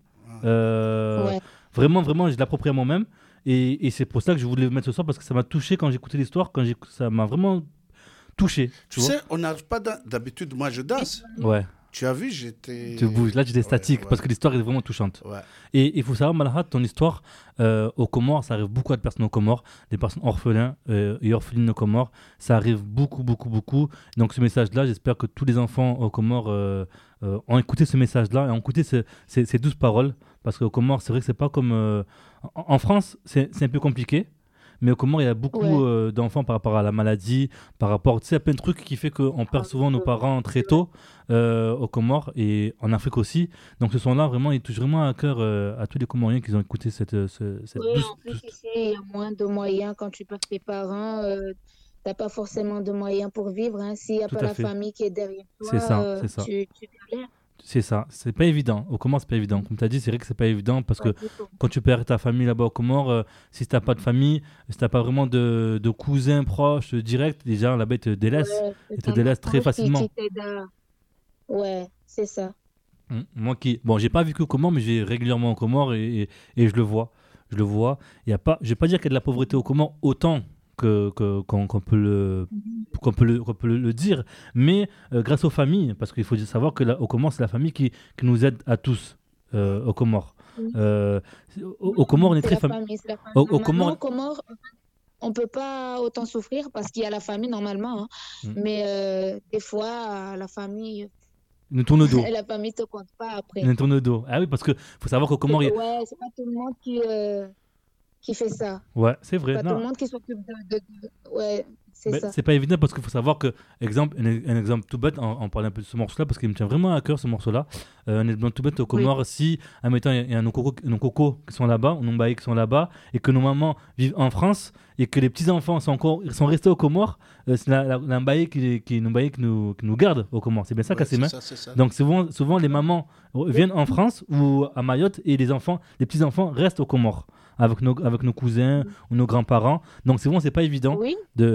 Euh, Ouais. Vraiment, vraiment, je l'ai approprié à moi-même. Et, et c'est pour ça que je voulais le mettre ce soir, parce que ça m'a touché quand j'écoutais l'histoire, quand j'ai, ça m'a vraiment touché. Tu Tu vois? sais, on n'arrive pas d'ha- d'habitude, moi je danse. Ouais. Tu as vu, j'étais. Tu bouges. Là, j'étais statique Ouais, ouais. parce que l'histoire est vraiment touchante. Ouais. Et il faut savoir, Malha, ton histoire, euh, aux Comores, ça arrive beaucoup à de personnes aux Comores, des personnes orphelins euh, et orphelines aux Comores. Ça arrive beaucoup, beaucoup, beaucoup. Donc, ce message-là, j'espère que tous les enfants aux Comores euh, euh, ont écouté ce message-là et ont écouté ce- ces, ces douces paroles. Parce qu'aux Comores, c'est vrai que c'est pas comme. euh, en, en France, c'est c'est un peu compliqué. Mais aux Comores, il y a beaucoup Ouais. euh, d'enfants par rapport à la maladie, par rapport, tu sais, à plein de trucs qui fait qu'on perd souvent nos parents très tôt euh, aux Comores et en Afrique aussi. Donc ce son-là, vraiment, il touche vraiment à cœur euh, à tous les Comoriens qui ont écouté cette, euh, ce- cette oui, douce... en plus, ici, il y a moins de moyens quand tu perds tes parents. Euh, t'as pas forcément de moyens pour vivre. Hein. S'il n'y a Tout pas à la fait. famille qui est derrière toi, C'est ça, euh, c'est ça. Tu, tu galères. C'est ça, c'est pas évident. Aux Comores, c'est pas évident. Comme tu as dit, c'est vrai que c'est pas évident parce que Pas du tout. quand tu perds ta famille là-bas aux Comores, euh, si tu n'as pas de famille, si tu n'as pas vraiment de, de cousins proches, euh, directs, déjà là-bas, ils te délaissent. Ouais, Ils c'est te un délaissent très entourage qui- facilement. qui t'aide à- Ouais, c'est ça. Mm. Moi qui, bon, j'ai pas vécu aux Comores, mais j'ai régulièrement aux Comores et, et, et je le vois. Je le vois. Il y a pas, je vais pas dire qu'il y a de la pauvreté aux Comores autant que que- qu'on qu'on peut le qu'on peut le qu'on peut le, le dire, mais euh, grâce aux familles, parce qu'il faut savoir que là, aux Comores, c'est la famille qui, qui nous aide à tous euh, aux Comores. Oui. Euh, aux, aux Comores, on est C'est très la fam- famille, c'est la famille. Aux, aux Normalement, Comores, aux Comores, on peut pas autant souffrir parce qu'il y a la famille normalement. Hein. Mm. Mais euh, des fois, la famille, ils nous tournent le dos. la famille te compte pas après. Ils nous tournent le dos. Ah oui, parce que faut savoir qu'aux Comores, il y a- Ouais, c'est pas tout le monde qui, euh, qui fait ça. ouais, c'est vrai. Pas non. tout le monde qui s'occupe de, de- de- Ouais, c'est Mais ça. c'est pas évident parce qu'il faut savoir que, exemple, un, un exemple tout bête, on, on parle un peu de ce morceau-là parce qu'il me tient vraiment à cœur ce morceau-là. Euh, un exemple tout bête aux Comores, si, admettons, il y, a nos cocos, nos cocos qui sont là-bas, nos mbaïs qui sont là-bas, et que nos mamans vivent en France, et que les petits-enfants sont, encore, sont restés aux Comores, euh, c'est la, la, la mbaï qui, qui, nos mbaïs qui, nous, qui nous garde aux Comores. C'est bien ça, Ouais, Kassim, c'est hein. ça, c'est ça. Donc souvent, souvent, les mamans viennent en France ou à Mayotte, et les enfants, les petits-enfants restent aux Comores. Avec nos, avec nos cousins ou nos grands-parents. Donc, c'est bon, c'est pas évident Oui.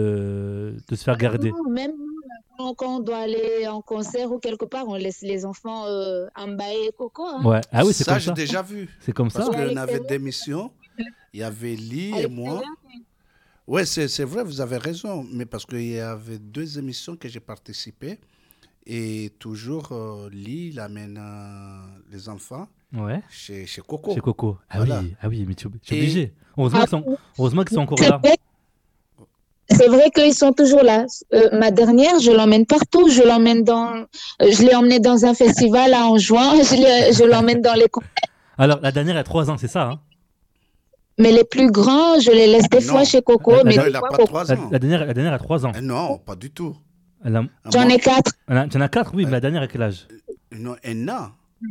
de, de se faire garder. Nous, Même nous, quand, quand on doit aller en concert ou quelque part, on laisse les enfants euh, en bail et coco. Hein. Ouais. Ah oui, c'est Ça, comme j'ai ça. déjà vu. C'est comme Parce ça. qu'on avait des missions. Il y avait Lee À et moi. l'extérieur, Oui, c'est c'est vrai, vous avez raison. Mais parce qu'il y avait deux émissions que j'ai participé. Et toujours, euh, Lee, il amène euh, les enfants Ouais. chez, chez Coco. Chez Coco. Ah Voilà. oui, ah oui, mais tu es Et- obligé. Heureusement Ah, qu'ils sont, heureusement qu'ils sont encore C'est là. vrai, c'est vrai qu'ils sont toujours là. Euh, ma dernière, je l'emmène partout. Je l'emmène dans, euh, je l'ai emmené dans un festival là, en juin. Je l'ai- je l'emmène dans les concerts. Alors, la dernière a trois ans, c'est ça, hein? Mais les plus grands, je les laisse des Non. fois chez Coco. La- la- mais Non, des il n'a fois, pas Coco- trois La, ans. la dernière, la dernière a trois ans. Eh non, pas du tout. Elle a- J'en ai quatre. elle a- Tu en as quatre, oui, mais la dernière à quel âge? Non, un an.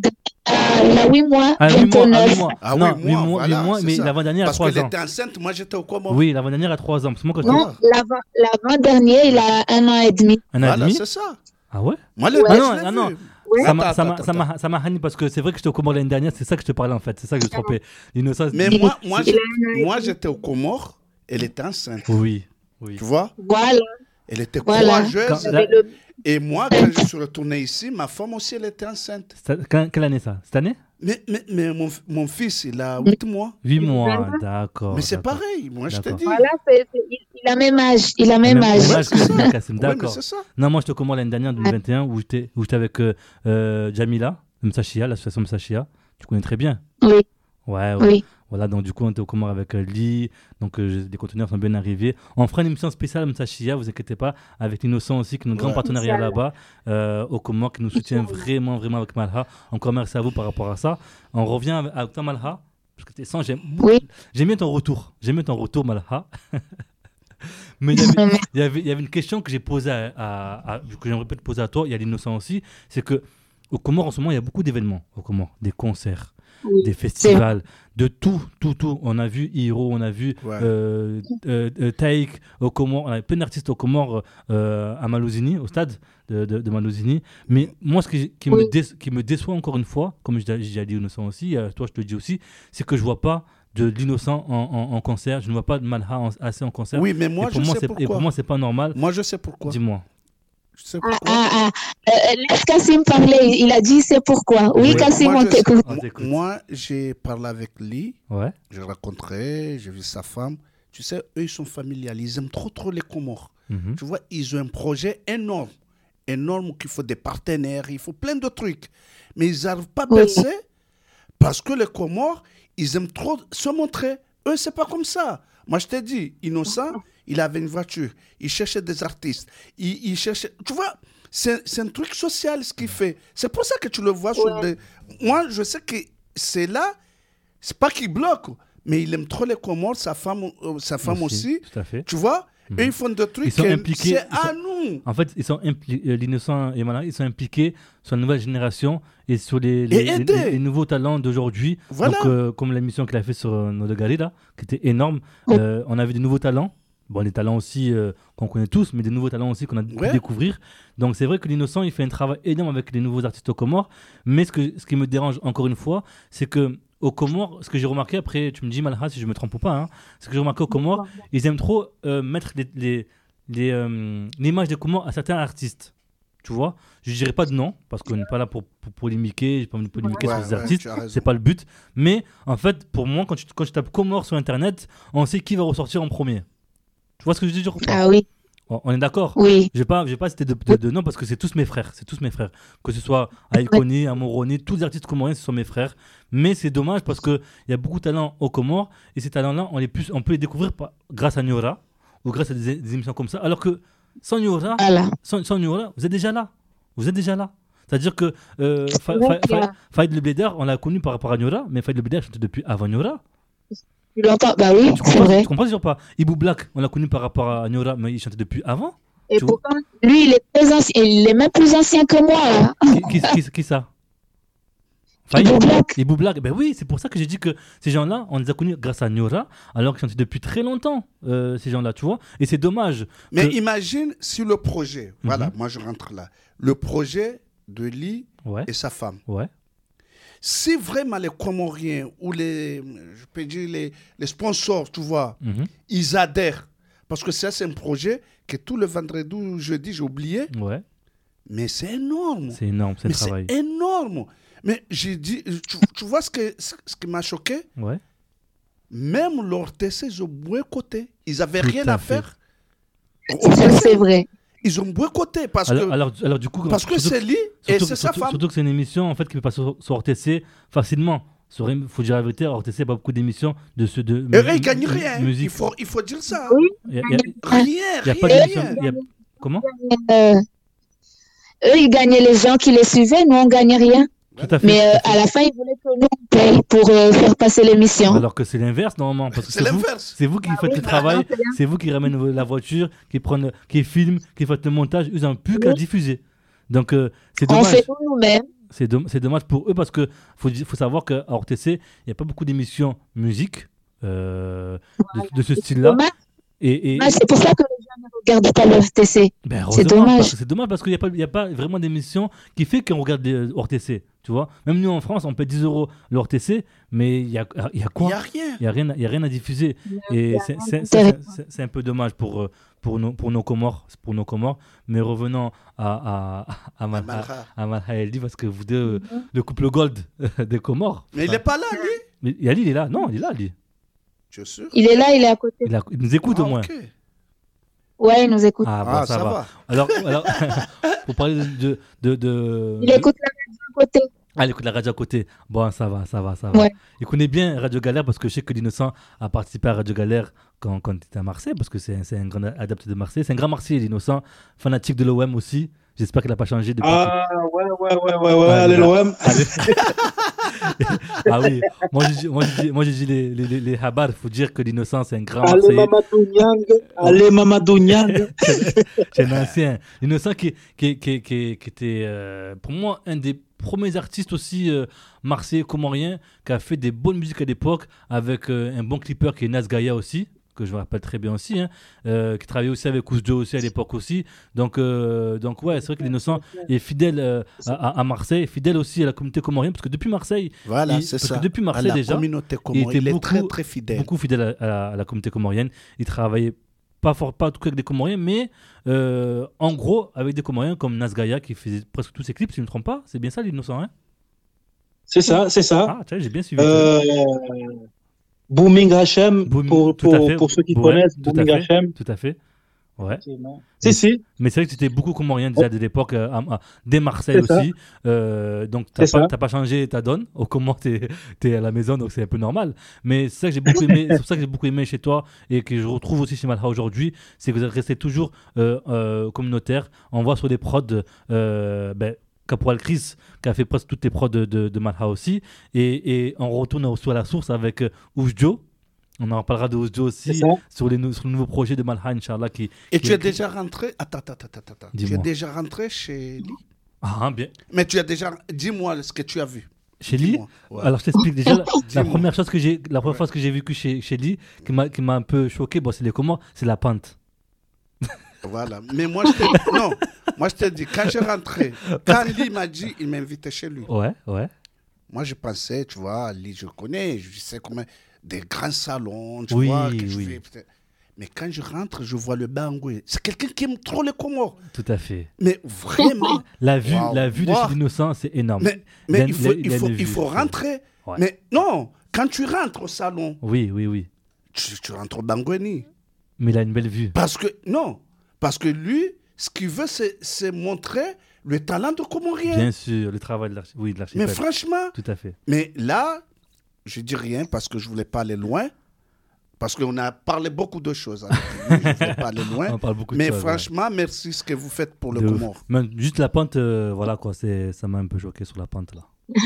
Euh, il a huit mois, Ah, huit bientôt mois, ah, huit neuf. mois. Ah non, oui, huit moi, mois, voilà, huit mois, c'est mais ça. l'avant-dernière a Parce trois qu'elle ans. était enceinte, moi j'étais au Comores. Oui, l'avant-dernière a trois ans. Parce que moi, quand Non, l'avant- l'avant-dernier, il a un an et demi. un an et Voilà, demi. c'est ça. Ah ouais? Moi, le Ouais. Ah je non, l'ai ah non. vu. Ouais. Ça m'a- Attends, ça m'a- attends, ça m'a ça m'a hanni parce que c'est vrai que j'étais au Comores l'année dernière, c'est ça que je te parlais en fait, c'est ça que je trompais. L'innocence. Mais Il- moi, moi, il j'ai- a un an et moi, demi. j'étais au Comores, elle était enceinte. Oui, oui. Tu vois? Voilà. Elle était Voilà. courageuse. Quand- J'avais le- Et moi, quand je suis retourné ici, ma femme aussi, elle était enceinte. Ça- quand- Quelle année ça? Cette année? Mais, mais, mais mon, mon fils, il a huit mois. Huit mois, Voilà. d'accord. Mais c'est d'accord. pareil, moi, je te D'accord. dis. Voilà, c'est- c'est- il il a même âge. Il a même Même- âge. même âge que c'est Sina ça. Kassim, Ouais, mais d'accord. c'est ça. Non, moi, je te commande l'année dernière, deux mille vingt et un, où j'étais où j'étais avec euh, euh, Jamila, Msachia, l'association Msachia. Tu connais très bien. Oui, Ouais, ouais. oui. Voilà, donc du coup, on était aux Comores avec euh, Lee. Donc, euh, les conteneurs sont bien arrivés. On fera une émission spéciale, Msachia, vous inquiétez pas, avec Innocent aussi, qui est notre Ouais. grand partenariat Inch'Allah. là-bas, euh, aux Comores, qui nous soutient vraiment, vraiment avec Malha. Encore merci à vous par rapport à ça. On revient avec, avec toi, Malha. Parce que t'es sans, j'aime beaucoup- j'aime bien ton retour. J'aime bien ton retour, Malha. Mais il y, avait, il, y avait, il y avait une question que j'ai posée à, à, à- que j'aimerais peut-être poser à toi, il y a l'Innocent aussi, c'est que aux Comores en ce moment il y a beaucoup d'événements aux Comores, des concerts, Oui, des festivals, de tout, tout, tout. On a vu Hiro, on a vu Ouais. euh, euh, euh, Taïk aux Comores, on a plein d'artistes aux Comores euh, à Malouzini, au stade de, de, de Malouzini. Mais moi ce qui, qui, me dé- qui me déçoit encore une fois, comme j'ai déjà dit Innocent aussi, euh, toi je te le dis aussi, c'est que je vois pas de l'Innocent en, en, en concert, je ne vois pas de Malha en- assez en concert. Oui, mais moi, et pour je moi, sais c'est- pourquoi. Et pour moi, c'est pas normal. Moi, je sais pourquoi. Dis-moi. Je sais Ah, pourquoi. ah, ah. Euh, laisse Kassim parler. Il a dit c'est pourquoi. Oui, Ouais. Kassim, Moi, on je sais- t'écoute. moi- Moi, j'ai parlé avec Lee. Ouais. J'ai rencontré, j'ai vu sa femme. Tu sais, eux, ils sont familiales. Ils aiment trop, trop les Comores. Mhm. Tu vois, ils ont un projet énorme. Énorme, qu'il faut des partenaires, il faut plein de trucs. Mais ils n'arrivent pas à Oui. percer parce que les Comores, ils aiment trop se montrer. Eux, c'est pas comme ça. Moi, je t'ai dit, Innocent, il avait une voiture. Il cherchait des artistes. Il, il cherchait... Tu vois, c'est c'est un truc social ce qu'il fait. C'est pour ça que tu le vois sur des... Moi, je sais que c'est là, c'est pas qu'il bloque, mais il aime trop les Comores, sa femme, euh, sa femme aussi. Tout à fait. Tu vois, Mhm. eux, ils font des trucs Ils sont que impliqués. c'est ils sont- à nous. En fait, ils sont impli- euh, l'Innocent et Malha, ils sont impliqués sur la nouvelle génération et sur les, les, Et les- aider. les- les nouveaux talents d'aujourd'hui. Voilà. Donc, euh, comme l'émission qu'il a fait sur euh, Nodogari, là, qui était énorme, euh, on avait des nouveaux talents. Bon, des talents aussi euh, qu'on connaît tous, mais des nouveaux talents aussi qu'on a pu Ouais. découvrir. Donc, c'est vrai que l'Innocent, il fait un travail énorme avec les nouveaux artistes aux Comores. Mais ce, que, ce qui me dérange encore une fois, c'est que aux Comores, ce que j'ai remarqué, après, tu me dis, Malha, si je me trompe ou pas, hein, ce que j'ai remarqué aux Comores, ils aiment trop euh, mettre les, les, les, euh, l'image des Comores à certains artistes. Tu vois, je ne dirais pas de nom, parce qu'on n'est pas là pour, pour polémiquer, j'ai pas envie de polémiquer Ouais, sur les ouais, artistes, tu as raison. c'est pas le but. Mais en fait, pour moi, quand tu, quand tu tapes Comores sur Internet, on sait qui va ressortir en premier. Tu vois ce que je veux dire ou pas? Ah oui. On on est d'accord? Oui. Je vais pas, je vais pas citer de, de, de nom parce que c'est tous mes frères, c'est tous mes frères. Que ce soit Aïkoni, Amoroni, tous les artistes comoriens, ce sont mes frères. Mais c'est dommage parce qu'il y a beaucoup de talents aux Comores et ces talents-là, on, les plus- on peut les découvrir par- grâce à Niora ou grâce à des, des émissions comme ça. Alors que sans Niora, Voilà. sans, sans Niora, vous êtes déjà là. Vous êtes déjà là. C'est-à-dire que euh, Fa- Ouais, Fa- bien. Fa- Faïd Le Bleder, on l'a connu par rapport à Niora, mais Faïd Le Bleder chantait depuis avant Niora. Tu l'entends? Bah oui, Tu c'est comprends, vrai. tu comprends toujours pas? Ibou Black, on l'a connu par rapport à Niora, mais il chantait depuis avant. Et Tu vois? pourtant, lui, il est très ancien. Il est même plus ancien que moi. Là. Qui, qui, qui- qui ça? Faïd Ibou Black. Ibou Black. Ben oui, c'est pour ça que j'ai dit que ces gens-là, on les a connus grâce à Niora, alors qu'ils chantaient depuis très longtemps, euh, ces gens-là, tu vois. Et c'est dommage. Mais que- imagine si le projet, voilà, Mhm. moi je rentre là, le projet de Lee Ouais. et sa femme. Ouais. Si vraiment les Comoriens ou les, je peux dire les, les sponsors, tu vois, Mhm. ils adhèrent, parce que ça c'est un projet que tout le vendredi ou jeudi, j'ai oublié, Ouais. mais c'est énorme. C'est énorme, c'est un Mais travail. c'est énorme. Mais j'ai dit, tu, tu vois ce, que, ce ce qui m'a choqué? Ouais. Même l'O R T C, ils ont boycotté. Ils n'avaient Tout rien à à fait. faire. Ça, c'est vrai. Ils ont boycotté parce alors, que, alors, alors, du coup, parce que surtout- c'est lui et surtout- c'est sa surtout- femme. Surtout que c'est une émission en fait qui peut passer sur, sur R T C facilement. Il faut dire la vérité, R T C, il n'y a pas beaucoup d'émissions de ce de Et eux, mu- ils ne gagnent mu- rien. musique. Il faut, il faut dire ça. Oui. Il y a- il y a- Rien, il y a rien, pas d'émission. rien. il y a- Comment? Euh, eux, ils gagnaient les gens qui les suivaient. Nous, on gagnait rien. Tout à fait. Mais euh, tout à fait. à la fin, ils voulaient que nous on paye pour euh, faire passer l'émission. Alors que c'est l'inverse normalement, parce que C'est c'est vous, l'inverse. c'est vous qui faites oui, le bah, travail, non, c'est bien. c'est vous qui ramenez la voiture, qui prennent, qui filment, qui faites le montage, ils n'ont plus qu'à Oui. diffuser. Donc euh, c'est On dommage. fait tout nous-mêmes. C'est dom- c'est dommage pour eux parce que faut, di- faut savoir qu'à R T C, il n'y a pas beaucoup d'émissions musique euh, de, de ce C'est style-là. dommage. Et, et- Ah, c'est pour ça que les gens ne regardent pas le R T C. ben, C'est heureusement, dommage. parce que c'est dommage parce qu'il n'y a, pas- il y a pas vraiment d'émission qui fait qu'on regarde les R T C. Tu vois, même nous en France, on paie dix euros le R T C, mais il y a, il y a quoi? Il n'y a rien. Il n'y a, rien à- il y a rien à diffuser. Et c'est- c'est- d'intérêt. c'est c'est- c'est un peu dommage pour, euh, pour, nos, pour, nos Comores, pour nos Comores. Mais revenons à, à, à, Malha- Malha. à Malha El Di, parce que vous deux, euh, le couple Gold des Comores. Mais il n'est pas là, lui. Mais il y a Ali, il est là. Non, il est là, Ali. Tu es sûr? Il est là, il est à côté. Il, a- il nous écoute Ah, au moins. ok. Ouais, il nous écoute. Ah, bah, Ah, ça, ça va. va. Alors, alors pour parler de. de, de, de- Il écoute la radio à côté. Ah, il écoute la radio à côté. Bon, ça va, ça va, ça va. Ouais. Il connaît bien Radio Galère parce que je sais que l'Innocent a participé à Radio Galère quand, quand il était à Marseille, parce que c'est, c'est un grand adepte de Marseille. C'est un grand Marseillais, l'Innocent, fanatique de l'O M aussi. J'espère qu'il n'a pas changé depuis. Ah, ouais, ouais, ouais, ouais, ouais, allez, l'O M. Allez. Ah oui, moi je dis, moi, je dis, moi, je dis les, les, les, les Habar, il faut dire que l'Innocent, c'est un grand Allez, Marseillais. Mamadou Niang. Allez, Mamadou Niang. C'est un ancien. L'Innocent qui, qui, qui, qui, qui était, euh, pour moi, un des premiers artistes aussi euh, marseillais, comoriens, qui a fait des bonnes musiques à l'époque, avec euh, un bon clipper qui est Nas Gaïa aussi, que je me rappelle très bien aussi, hein, euh, qui travaillait aussi avec Ousjo aussi à l'époque aussi. Donc, euh, donc ouais, c'est vrai que l'Innocent est fidèle euh, à, à Marseille, fidèle aussi à la communauté comorienne, parce que depuis Marseille, voilà, il, c'est parce ça. Que depuis Marseille à la déjà, communauté il était il est beaucoup, très très fidèle, beaucoup fidèle à, à, à la communauté comorienne. Il travaillait pas fort, pas tout avec des Comoriens, mais euh, en gros avec des Comoriens comme Nas Gaïa qui faisait presque tous ses clips, si je ne me trompe pas. C'est bien ça l'Innocent, hein? C'est ça, c'est ça. Ah, tiens, j'ai bien suivi. Euh... Booming H M, Boom, pour, pour, pour ceux qui ouais, connaissent, Booming H M. Tout à fait. Ouais. Si, si. Mais c'est vrai que tu étais beaucoup comorien déjà de l'époque, euh, à, à, dès Marseille aussi. Euh, donc, tu n'as pas, pas changé ta donne. Au comment tu es à la maison, donc c'est un peu normal. Mais c'est ça que j'ai beaucoup aimé, c'est pour ça que j'ai beaucoup aimé chez toi et que je retrouve aussi chez Malha aujourd'hui. C'est que vous êtes resté toujours euh, euh, communautaire. On voit sur les prods. Euh, ben, Caporal Chris qui a fait presque toutes les prods de, de, de Malha aussi et, et on retourne aussi à la source avec euh, Ousjo. On en parlera de Ousjo aussi sur, les, sur le nouveau projet de Malha, Inch'Allah qui, et qui tu est... es déjà rentré attends attends attends attends tu es déjà rentré chez lui? Ah bien, mais tu as déjà dis-moi ce que tu as vu chez lui. Ouais. Alors je t'explique déjà la, la première chose que j'ai la première ouais. fois que j'ai vécu chez, chez lui qui m'a, qui m'a un peu choqué, bon, c'est les comment c'est la pente. Voilà, mais moi je te non, moi je te dis quand je rentrais, quand Lee m'a dit il m'invitait chez lui. Ouais, ouais. Moi je pensais, tu vois, Lee je connais, je sais comment des grands salons, tu oui, vois, que je oui. fais peut-être. Mais quand je rentre, je vois le Bangui. C'est quelqu'un qui aime trop les Comores. Tout à fait. Mais vraiment. La vue, wow, la vue wow. de chez l'Innocent, c'est énorme. Mais, mais il, il, faut, il, faut, il faut rentrer. Ouais. Mais non, quand tu rentres au salon. Oui, oui, oui. Tu, tu rentres au Bangui. Mais il a une belle vue. Parce que, non. Parce que lui, ce qu'il veut, c'est, c'est montrer le talent de Comorien. Bien sûr, le travail de l'archipel. Oui, de l'archipel. Mais franchement. Tout à fait. Mais là, je dis rien parce que je ne voulais pas aller loin. Parce qu'on a parlé beaucoup de choses. Avec lui, je ne voulais pas aller loin. On parle beaucoup de mais choses, franchement, ouais. merci ce que vous faites pour le de Comore. Mais juste la pente, euh, voilà quoi, c'est, ça m'a un peu choqué sur la pente là.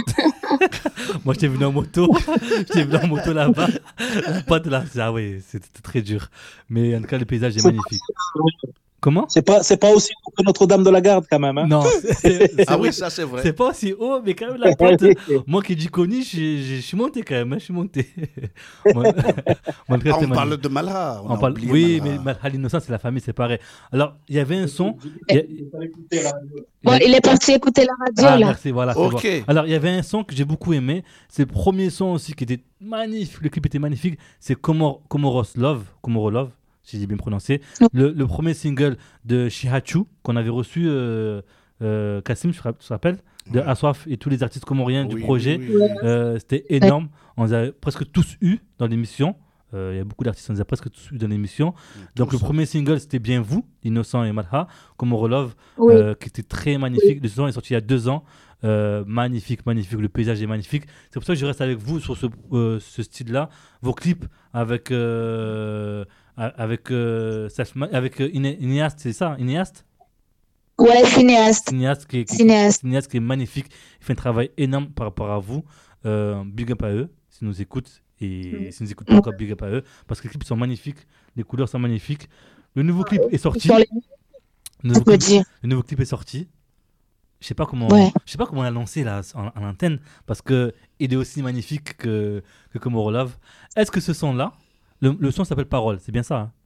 Moi, j'étais venu en moto, j'étais venu en moto là-bas. La pente là, c'est, ah oui, c'était très dur. Mais en tout cas, le paysage est magnifique. Comment? C'est pas, c'est pas aussi haut que Notre-Dame de la Garde quand même. Hein. Non. C'est, c'est, ah oui, oui, ça c'est vrai. C'est pas aussi haut, mais quand même la pente. Moi qui dis connu, je, je, je suis monté quand même. Hein, je suis monté. Moi, moi, ah, on parle de Malha. On on parle, oui, Malha. Mais Malha l'Innocent, c'est la famille, c'est pareil. Alors, il y avait un son. Il, y a... bon, il est parti écouter la radio ah, là. Merci, voilà. Okay. Bon. Alors, il y avait un son que j'ai beaucoup aimé. C'est le premier son aussi qui était magnifique. Le clip était magnifique. C'est Comor- Comoros Love. Comoro Love. Si j'ai bien prononcé, le, le premier single de Shihachu qu'on avait reçu, euh, euh, Kassim, je te rappelle, de ouais. Aswaf et tous les artistes comoriens oui, du projet. Oui, oui, oui. Euh, c'était énorme. Ouais. On les a presque tous eu dans l'émission. Euh, il y a beaucoup d'artistes, on les a presque tous eu dans l'émission. Oui, Donc le premier single, c'était Bien Vous, Innocent et Malha, Comoro Love, oui. euh, qui était très magnifique. Oui. Le son est sorti il y a deux ans. Euh, magnifique, magnifique, le paysage est magnifique. C'est pour ça que je reste avec vous sur ce, euh, ce style-là. Vos clips avec... Euh, avec euh, avec euh, Inéaste, c'est ça, Inéaste? Ouais, cinéaste. Cinéaste qui, qui, cinéaste. cinéaste qui est magnifique. Il fait un travail énorme par rapport à vous. Euh, big up à eux, s'ils nous écoutent. Et mmh. s'ils nous écoutent pas encore, big up à eux. Parce que les clips sont magnifiques, les couleurs sont magnifiques. Le nouveau clip est sorti. Les... Le, nouveau clip, le nouveau clip est sorti. Je sais pas comment, ouais. je sais pas comment on l'a lancé là en, en antenne parce que il est aussi magnifique que que Comoro Love. Est-ce que ce son là, le, le son s'appelle Parole, c'est bien ça hein?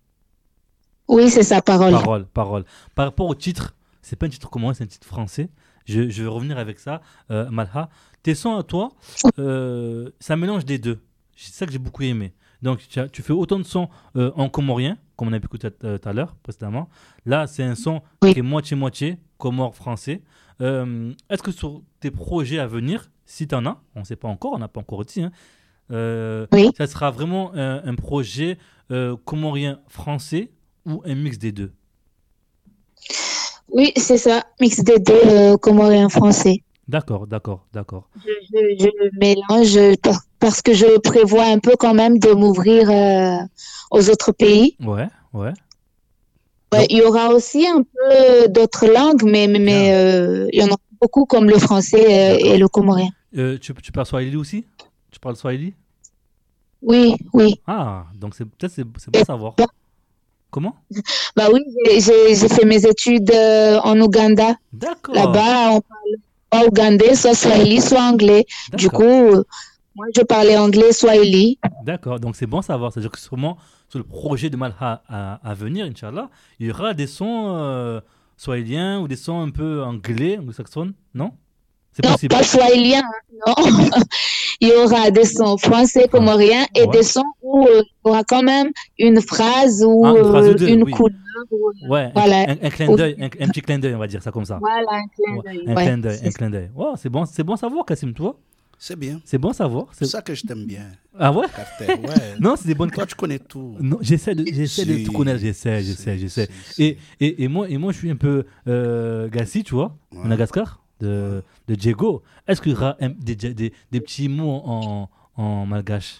Oui, c'est ça, Parole. Parole, Parole. Par rapport au titre, c'est pas un titre commun, c'est un titre français. Je, je vais revenir avec ça, euh, Malha. Tes sons à toi, euh, ça mélange des deux. C'est ça que j'ai beaucoup aimé. Donc tu, as, tu fais autant de sons euh, en comorien, comme on a pu écouter tout à l'heure précédemment. Là, c'est un son oui. qui est moitié-moitié, comore français. Euh, est-ce que sur tes projets à venir, si tu en as, on ne sait pas encore, on n'a pas encore dit, hein, euh, oui. ça sera vraiment un, un projet euh, comorien français ou un mix des deux? Oui, c'est ça, mix des deux, euh, comorien français. D'accord, d'accord, d'accord. Je, je, je mélange parce que je prévois un peu quand même de m'ouvrir euh, aux autres pays. Ouais, ouais. Ouais, il y aura aussi un peu d'autres langues, mais, mais, mais euh, il y en a beaucoup comme le français euh, et le comorien. Euh, tu, tu parles Swahili aussi? Tu parles Swahili? Oui, oui. Ah, donc c'est, peut-être c'est, c'est bon à savoir. Comment? Bah oui, j'ai, j'ai, j'ai fait mes études euh, en Ouganda. D'accord. Là-bas, on parle soit ougandais, soit swahili, soit anglais. D'accord. Du coup, euh, moi, je parlais anglais, swahili. D'accord, donc c'est bon à savoir. C'est-à-dire que sûrement, sur le projet de Malha à, à venir, Inch'Allah, il y aura des sons euh, swahiliens ou des sons un peu anglais, anglo-saxons, non? C'est non, possible. Pas swahilien, non. Il y aura des sons français, comoriens et ouais. des sons où euh, il y aura quand même une phrase ou ah, une, phrase euh, ou deux, une oui. couleur. Ou, ouais, voilà. un, un, un clin d'œil, un, un petit clin d'œil, on va dire ça comme ça. Voilà, un clin d'œil. Ouais, un ouais, clin d'œil, un clin d'œil. Wow, c'est bon, c'est bon à savoir, Kassim, toi. C'est bien. C'est bon à savoir. C'est ça que je t'aime bien. Ah ouais? Carter, ouais. Non, c'est des bonnes. Toi, tu connais tout. Non, j'essaie de, j'essaie si, de tout connaître. J'essaie, j'essaie, j'essaie. Si, et, et, et moi, et moi, je suis un peu euh, Gassi, tu vois, ouais. Madagascar, de, de Diego. Est-ce qu'il y aura un, des, des, des petits mots en, en malgache?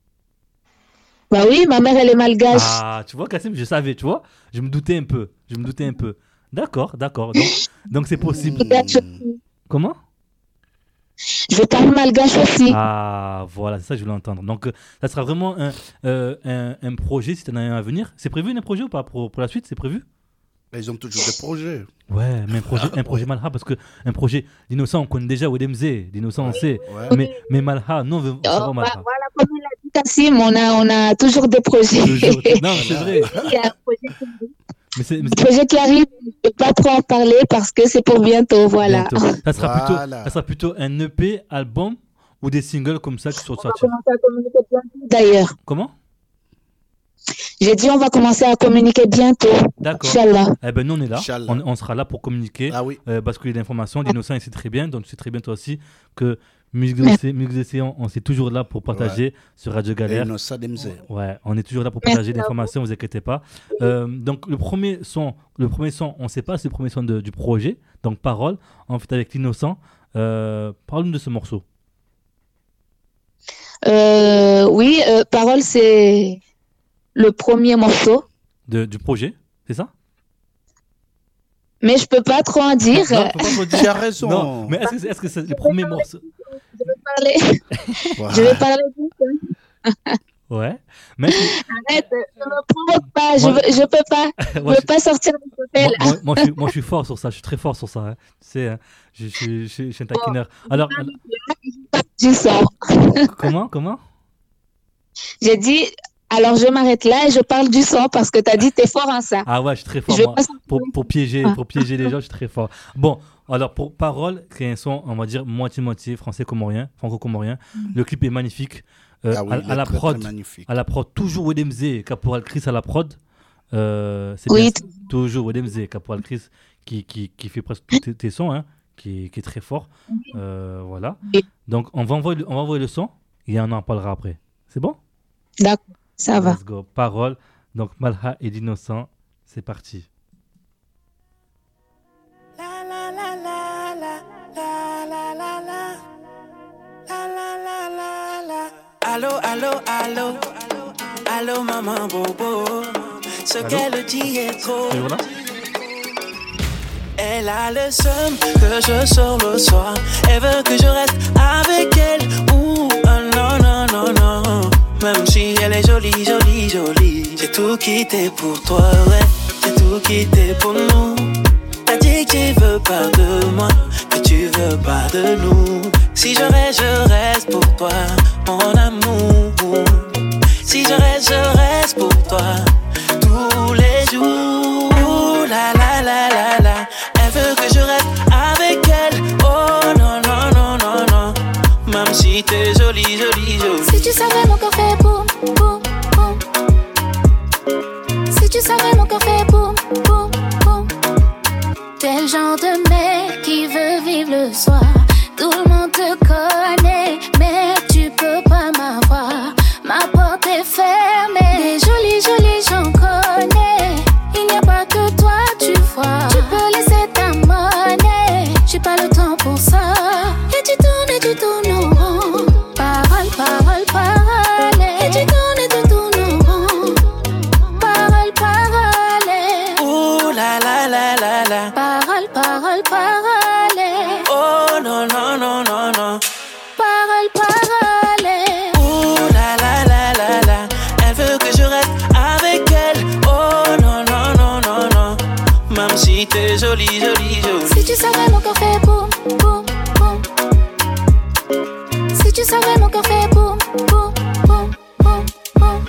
Bah oui, ma mère, elle est malgache. Ah, tu vois, Kassim, je savais, tu vois. Je me doutais un peu. Je me doutais un peu. D'accord, d'accord. Donc, donc c'est possible. Comment? Je parle malgache aussi. Ah, voilà, c'est ça que je voulais entendre. Donc, euh, ça sera vraiment un, euh, un, un projet, si tu en as un à venir. C'est prévu un projet ou pas pour, pour la suite? C'est prévu? Ils ont toujours des projets. Ouais, mais un projet, un projet Malha, parce qu'un projet d'innocent, on connaît déjà Wedemze, d'innocent, on sait. Ouais. Mais, mais Malha, non, on veut savoir oh, Malha. Voilà, comme il a dit Kassim, on a, on a toujours des projets. Toujours. Non, c'est vrai. Il y a un projet qui arrive. Mais c'est, mais c'est... projet qui arrive, je ne peux pas trop en parler parce que c'est pour bientôt, voilà. Bientôt. Ça, sera voilà. plutôt, ça sera plutôt un E P, album ou des singles comme ça qui sont sortis. On va commencer à communiquer bientôt, d'ailleurs. Comment? J'ai dit on va commencer à communiquer bientôt. D'accord. Inch'Allah. Eh ben nous on est là. On, on sera là pour communiquer. Ah oui. Euh, parce qu'il y a l'information. D'innocent il sait très bien. Donc tu sais très bien toi aussi que Musique d'Océan, on est toujours là pour partager ouais. sur Radio Galère. Ouais, on est toujours là pour partager l'information, ne vous inquiétez pas. Euh, donc le premier son, le premier son, on ne sait pas, c'est le premier son de, du projet. Donc Parole, en fait avec l'Innocent. Euh, Parle-nous de ce morceau. Euh, oui, euh, Parole, c'est le premier morceau. De, du projet, c'est ça? Mais je peux pas trop en dire. Non, non, pas dire. Tu as raison. Non, mais est-ce que, est-ce que c'est le premier morceau? Je vais parler. Ouais. Je vais parler vite. Ouais. Mais... Arrête, ne me provoque pas. Je, veux, je peux pas. Je ne veux pas sortir du hôtel. Moi, moi, moi, je suis, moi, je suis fort sur ça. Je suis très fort sur ça. Hein. Tu sais, hein, je, je, je, je, je suis un taquineur. Bon, alors, alors... Du sang. Comment, comment? J'ai dit. Alors, je m'arrête là et je parle du son parce que tu as dit que tu es fort en ça. Ah ouais, je suis très fort. Moi, pour, pour, piéger, pour piéger les gens, je suis très fort. Bon, alors pour Parole, c'est un son, on va dire, moitié-moitié, français-comorien, franco-comorien. Mm. Le clip est magnifique. Euh, ah oui, à, à, la prod, à la prod, toujours Wedemze, Caporal Chris à la prod. Euh, c'est oui, bien, toujours Wedemze, Caporal Chris, qui, qui, qui fait presque tous tes, tes sons, hein, qui, qui est très fort. Euh, voilà. Oui. Donc, on va, envoyer, on va envoyer le son et on en parlera après. C'est bon? D'accord. Ça va. Let's go. Parole. Donc, Malha et l'Innocent, c'est parti. Allô, allô, allô, allô, maman bobo. Ce qu'elle dit est trop. Voilà. Elle a le seum que je sors le soir. Elle veut que je reste avec elle. Ouh, oh non, non, non, non. Même si elle est jolie, jolie, jolie. J'ai tout quitté pour toi, ouais. J'ai tout quitté pour nous. T'as dit que tu veux pas de moi, que tu veux pas de nous. Si je reste, je reste pour toi, mon amour. Si je reste, je reste pour toi, tous les jours. La la la la la. Elle veut que je reste avec elle. Oh non, non, non, non, non. Même si t'es jolie, jolie, jolie. Si tu savais mon cœur fait boum, boum, boum. Si tu savais mon cœur fait boum, boum, boum. T'es le genre de mec qui veut vivre le soir. Tout le monde te connaît, mais tu peux pas m'avoir. Ma porte est fermée. Des jolies, jolies, j'en connais. Il n'y a pas que toi, tu vois. Tu peux laisser ta monnaie. J'ai pas le temps pour ça. Parole, parole. Oh non, non, non, non, non. Parole, parole. Ouh la la la la la. Elle veut que je reste avec elle. Oh non, non, non, non, non. Même si t'es jolie, jolie, jolie. Si tu savais mon cœur fait boum, boum, boum. Si tu savais mon cœur fait boum, boum, boum, boum, boum.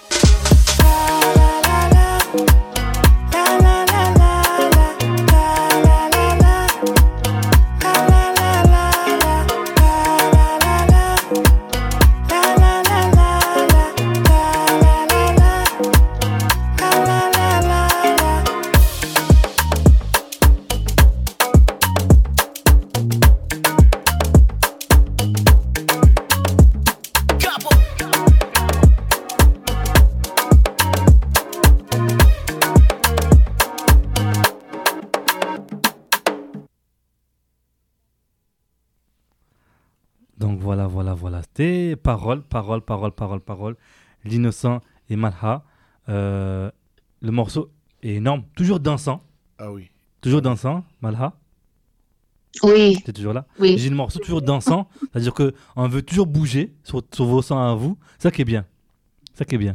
Donc voilà, voilà, voilà. C'était parole, parole, parole, parole, parole. L'Innocent et Malha. Euh, le morceau est énorme. Toujours dansant. Ah oui. Toujours dansant, Malha. Oui. T'es toujours là. Oui. J'ai le morceau toujours dansant. C'est-à-dire qu'on veut toujours bouger sur, sur vos sons à vous. C'est ça qui est bien. C'est ça qui est bien.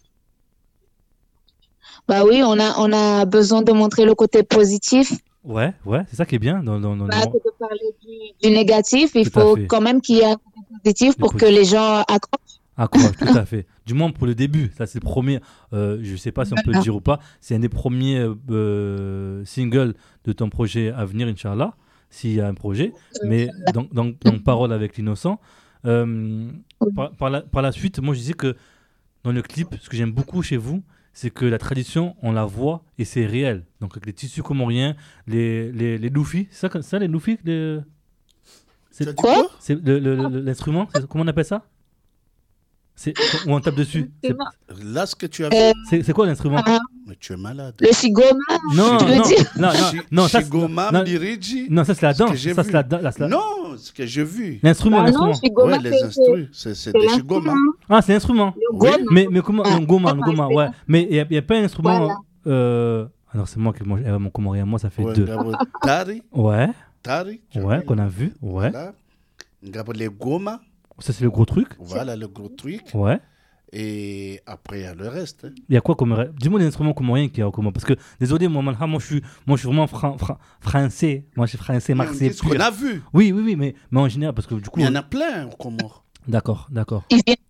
Bah oui, on a, on a besoin de montrer le côté positif. Ouais, ouais, c'est ça qui est bien. Dans, dans, dans Pas le... que de parler du, du négatif, il Tout à faut fait. quand même qu'il y ait un côté positif pour Écoute. que les gens accrochent. Accroche, tout à fait. Du moins pour le début. Ça, c'est le premier. Euh, je ne sais pas si on peut le dire ou pas. C'est un des premiers euh, singles de ton projet à venir, Inch'Allah, s'il y a un projet. Mais donc, donc, donc parole avec l'Innocent. Euh, par, par, la, par la suite, moi, je disais que dans le clip, ce que j'aime beaucoup chez vous, c'est que la tradition, on la voit et c'est réel. Donc, avec les tissus comoriens, les, les, les loufis, c'est ça, ça, les loufis les... C'est quoi? C'est le, le, le, l'instrument, c'est, comment on appelle ça? C'est, où on tape dessus. C'est, Là, ce que tu as Euh, fait. c'est, c'est quoi l'instrument? Mais tu es malade. Le shigoma, Non, tu veux non, dire? non, non, Shi- non, ça, c'est- Shigoma, non, Mbiriji. non, ça c'est la Ce que danse. j'ai Ça vu. c'est la, da- la, la- Non, ce que j'ai vu. L'instrument, Bah non, l'instrument. shigoma, Ouais, les c'est- instruments, c'est, c'est des shigoma. Ah, c'est l'instrument. Le goma. Mais, mais comment Ah, un goma, un c'est goma, pas- ouais. Mais il n'y a, a pas un instrument. Voilà. Euh... Alors c'est moi qui moi, euh, mon comorien, moi ça fait Ouais, deux. Ngabo Tari, Ouais, Tari. tu ouais, vois, qu'on a vu. Ouais. Voilà. Ngabo les goma. Ça c'est le gros truc. Voilà le gros truc. Ouais. Et après, il y a le reste. hein. Il y a quoi comme. Dis-moi des instruments comoriens qui y a comment. Parce que, désolé, moi, Malha, moi, je suis, moi, je suis vraiment fran- fran- français. Moi, je suis français, Mais on marseillais. dit ce qu'on pur. a vu. Oui, oui, oui, mais, mais en général, parce que du coup. Il y en a plein au Comores. D'accord, d'accord. Il vient...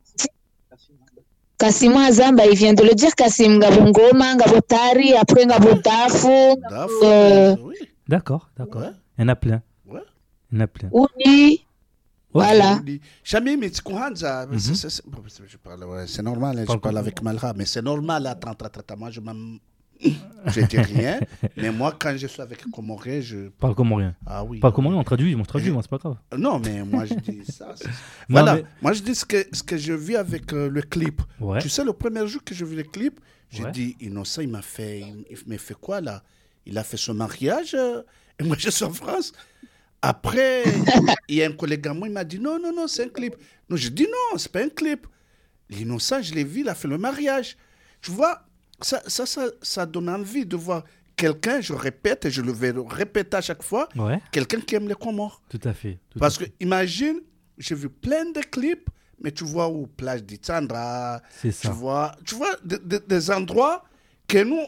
Kassim Azam, bah, il vient de le dire, Kassim. Ngabo Ngoma, Ngabo Tari, après Ngabo Dafu. Daf, Euh, oui. D'accord, d'accord. Ouais. Il y en a plein. Ouais. Il y en a plein. Ouni. Voilà. Jamais, mais tu comprends ça. Mhm. C'est- c'est- c'est- bon, c'est- je parle, ouais, c'est normal, hein, je Parle parle comme- avec Malha, mais c'est normal. Attends, attends, attends, moi, je m'en. Je dis rien, mais moi, quand je suis avec Comoré, je. Parle comorien. Ah oui. Parle comorien, on traduit, on se traduit, moi, c'est pas grave. Non, mais moi, je dis ça. c'est- Non, Voilà, mais- moi, je dis ce que, ce que je vis avec euh, le clip. Ouais. Tu sais, le premier jour que je vis le clip, j'ai Ouais. dit, Innocent, il m'a fait, il, il m'a fait quoi là? Il a fait son mariage euh, et moi je suis en France. Après, il y a un collègue à moi, il m'a dit, non, non, non, c'est un clip. Non, je dis, non, c'est pas un clip. L'Innocent, je l'ai vu, il a fait le mariage. Tu vois, ça, ça, ça, ça donne envie de voir quelqu'un, je répète, et je le vais le répéter à chaque fois, Ouais. quelqu'un qui aime les Comores. Tout à fait. tout Parce à que, fait. imagine, j'ai vu plein de clips, mais tu vois où plage d'Itsandra, C'est tu ça. vois, tu vois de- de- des endroits que nous,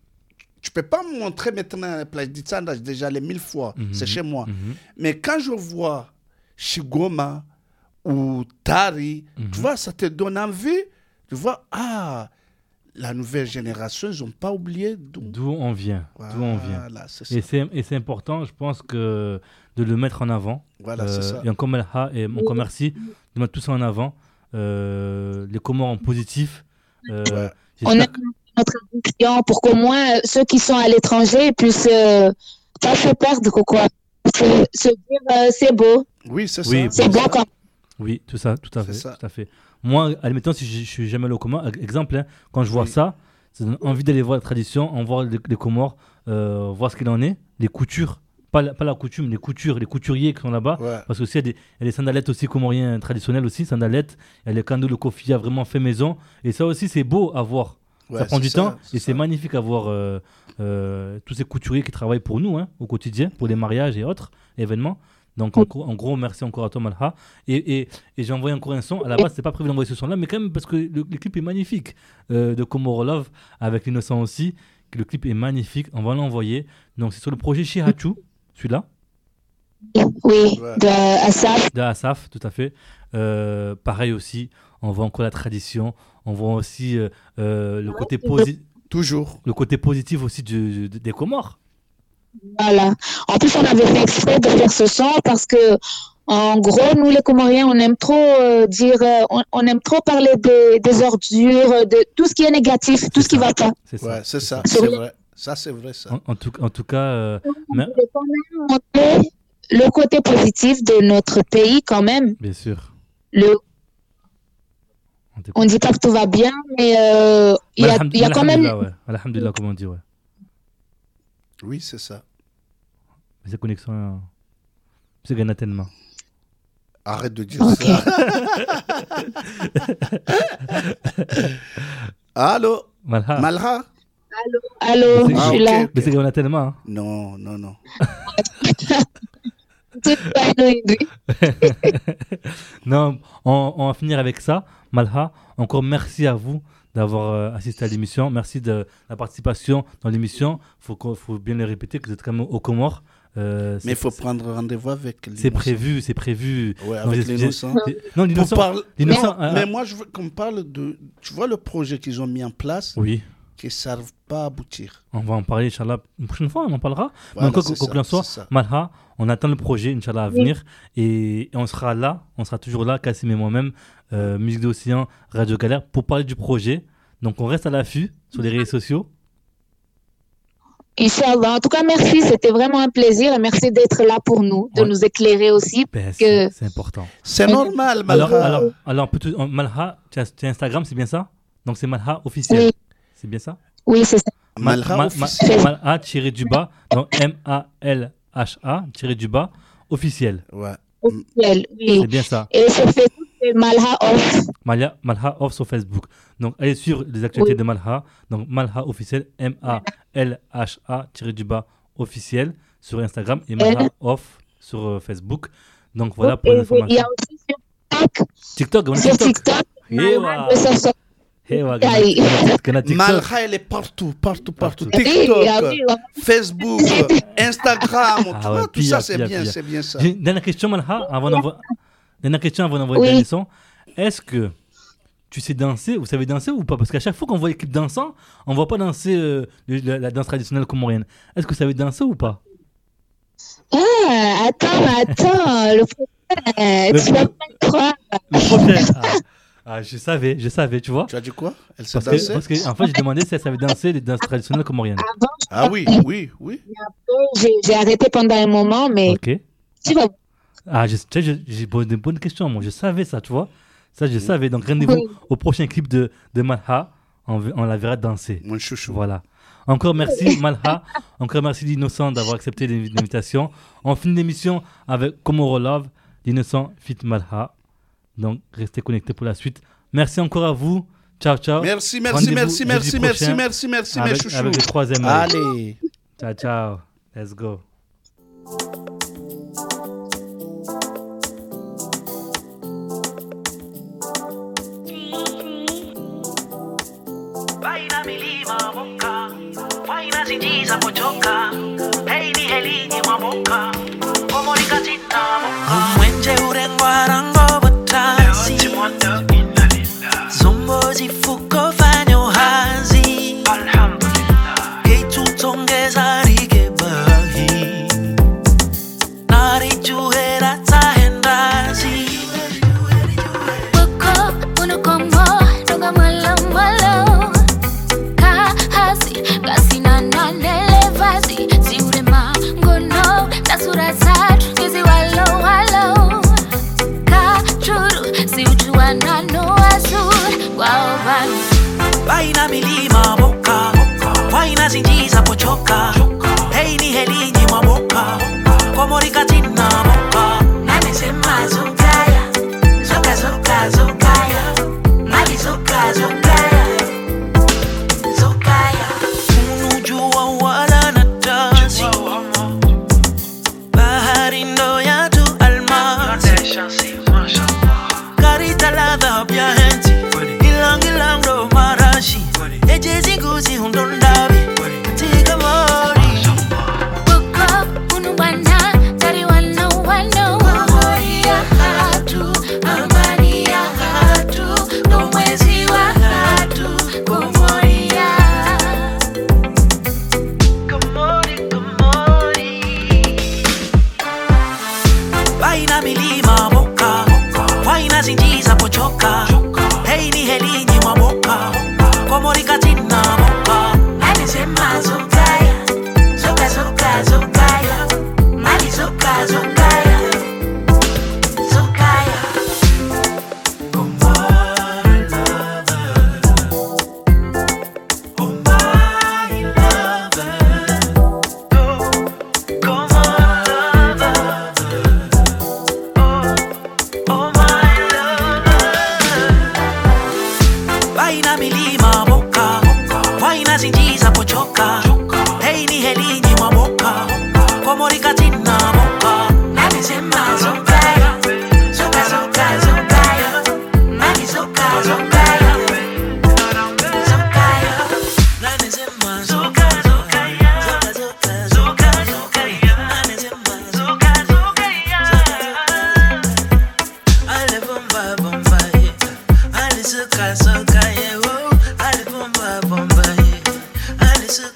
tu peux pas me montrer maintenant la plage d'Itsandra, j'ai déjà allé mille fois, Mhm, c'est chez moi. mhm. Mais quand je vois Shigoma ou Tari, Mhm. tu vois, ça te donne envie, tu vois, ah, la nouvelle génération, ils n'ont pas oublié d'où. D'où on vient. D'où on vient. Voilà, c'est ça. Et c'est, et c'est important, je pense, que de le mettre en avant. Voilà, c'est ça. Et encore Malha et mon merci de mettre tout ça en avant. Euh, les Comores en positif. Euh, Ouais. On j'espère a notre client pour qu'au moins euh, ceux qui sont à l'étranger puissent euh, pas se perdre, quoi. Se, se dire euh, c'est beau. Oui, c'est ça. Oui, C'est bon, bon quand Oui, tout ça, tout à fait, C'est ça. tout à fait. Moi, admettons, si je, je suis jamais allé au Comores, exemple, hein, quand je vois ça, ça donne envie d'aller voir la tradition, en voir les, les Comores, euh, voir ce qu'il en est, les coutures, pas la, pas la coutume, les coutures, les couturiers qui sont là-bas, Ouais. parce qu'il y a des, il y a des sandalettes aussi comoriens traditionnelles aussi, sandalettes, il y a les candos, le kofia vraiment fait maison, et ça aussi c'est beau à voir. Ouais, ça prend du ça, temps et c'est magnifique à voir euh, euh, tous ces couturiers qui travaillent pour nous hein, au quotidien, pour les mariages et autres événements. Donc en, en gros, merci encore à toi Malha. Et, et, et j'ai envoyé encore un son. À la base, c'était pas prévu d'envoyer ce son-là, mais quand même parce que le, le clip est magnifique euh, de Komoro Love avec Innocent aussi. Le clip est magnifique, on va l'envoyer. Donc c'est sur le projet Shihachu, celui-là. Oui, de Asaf. De Asaf, tout à fait. Euh, pareil aussi, on voit encore la tradition, on voit aussi euh, euh, le côté positif. Toujours. Le côté positif aussi du, du, des Comores. Voilà. En plus, on avait fait exprès de faire ce son parce que, en gros, nous les Comoriens, on aime trop euh, dire, euh, on, on aime trop parler des, des ordures, de tout ce qui est négatif, tout c'est ce qui ça. va pas. C'est ça. Ouais, c'est ça. Sur C'est les... vrai. Ça, c'est vrai, ça. En, en, tout, en tout cas, euh, mais... quand même montrer le côté positif de notre pays, quand même. Bien sûr. Le... On ne dit pas que tout va bien, mais euh, il y a, y a quand même. Ouais. Alhamdulillah, comment on dit, ouais. Oui, c'est ça. C'est connexion. Euh... C'est gagné tellement. Arrête de dire okay. ça. Allô Malha. Malha Allô, Allô, je suis là. Mais c'est gagné tellement. Hein. Non, non, non. Non, on, on va finir avec ça. Malha, encore merci à vous d'avoir euh, assisté à l'émission. Merci de la participation dans l'émission. Il faut, faut bien le répéter que vous êtes quand même aux Comores. Euh, Mais il faut prendre rendez-vous avec l'innocent. C'est prévu, c'est prévu. Ouais, avec non, l'innocent. Non, l'innocent. Parle... l'innocent non, euh, mais moi, je veux qu'on parle de... Tu vois le projet qu'ils ont mis en place oui. qui ne servent pas à aboutir. On va en parler, Inch'Allah. Une prochaine fois, on en parlera. Voilà, Donc, quoi qu'il en soit, Malha, on attend le projet, Inch'Allah, à venir. Oui. Et, et on sera là, on sera toujours là, Kassim et moi-même, euh, Musique d'Océan, Radio Galère, pour parler du projet. Donc, on reste à l'affût sur les réseaux sociaux. Inch'Allah. En tout cas, merci. C'était vraiment un plaisir et merci d'être là pour nous, de ouais. nous éclairer aussi. Ben, que... C'est important. C'est normal, Malha. Alors, alors, alors peut-être, Malha, tu as, tu as Instagram, c'est bien ça? Donc, c'est Malha officiel. Oui. C'est bien ça? Oui, c'est ça. Malha ma, officiel. Ma, Malha tiré du bas, donc M A L H A tiré du bas, officiel. Ouais. Officiel, oui. C'est bien ça. Et sur Facebook, c'est Malha Off. Malha, Malha Off sur Facebook. Donc, allez suivre les actualités oui. de Malha. Donc, Malha officiel, M A L H A tiré du bas, officiel sur Instagram et Malha L... Off sur euh, Facebook. Donc, voilà pour l'information. Il y a aussi sur TikTok. TikTok, on sur TikTok. TikTok. Et voilà. Hey, ouais, Malha, elle est partout, partout, partout. TikTok, Facebook, Instagram, ah, tu vois, ouais, tout pire, ça, c'est bien, c'est bien ça. J'ai une dernière question, Malha, avant d'envoyer d'envoyer oui. le son. Est-ce que tu sais danser, vous savez danser ou pas? Parce qu'à chaque fois qu'on voit l'équipe dansant, on ne voit pas danser euh, la, la danse traditionnelle comorienne. Est-ce que vous savez danser ou pas? Ah, attends, attends, le prochain, le tu vas pas le croire. Le prochain, ah. Ah, je savais, je savais, tu vois. Tu as dit quoi? Elle sait parce danser que, parce que, en fait, j'ai demandé si elle savait danser les danses traditionnelles comoriennes. Avant, ah oui, oui, oui. J'ai, j'ai arrêté pendant un moment, mais ok. Tu vas... Ah, je, tu sais, j'ai posé des bonnes questions, moi. Je savais ça, tu vois. Ça, je oui. savais. Donc, rendez-vous oui. au prochain clip de, de Malha. On, on la verra danser. Mon chouchou. Voilà. Encore merci, Malha. Encore merci, l'Innocent, d'avoir accepté l'invitation. On finit l'émission avec Komoro Love, l'Innocent fit Malha. Donc, restez connectés pour la suite. Merci encore à vous. Ciao, ciao. Merci, merci, merci, merci, merci, merci, merci, avec, mes chouchous. Avec le troisième. Allez. Ciao, ciao. Let's go. Vaina milima boka, vaina zinjiza pochoka, heini helini maboka, komorika zina boka. Mwenje urengwa rango botasi, zombo zifuko fanyo hazi, alhamdulillah. Keitu tongeza rige bahi, nari juhera tahendazi. Boko unukomo, nunga mala mala. Vaina milima boka, vaina zinjiza pochoka, heini helini maboka, komorika tina boka. Nani sema zokaya, zoka zoka zokaya, nani zoka zokaya.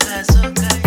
soca, soca.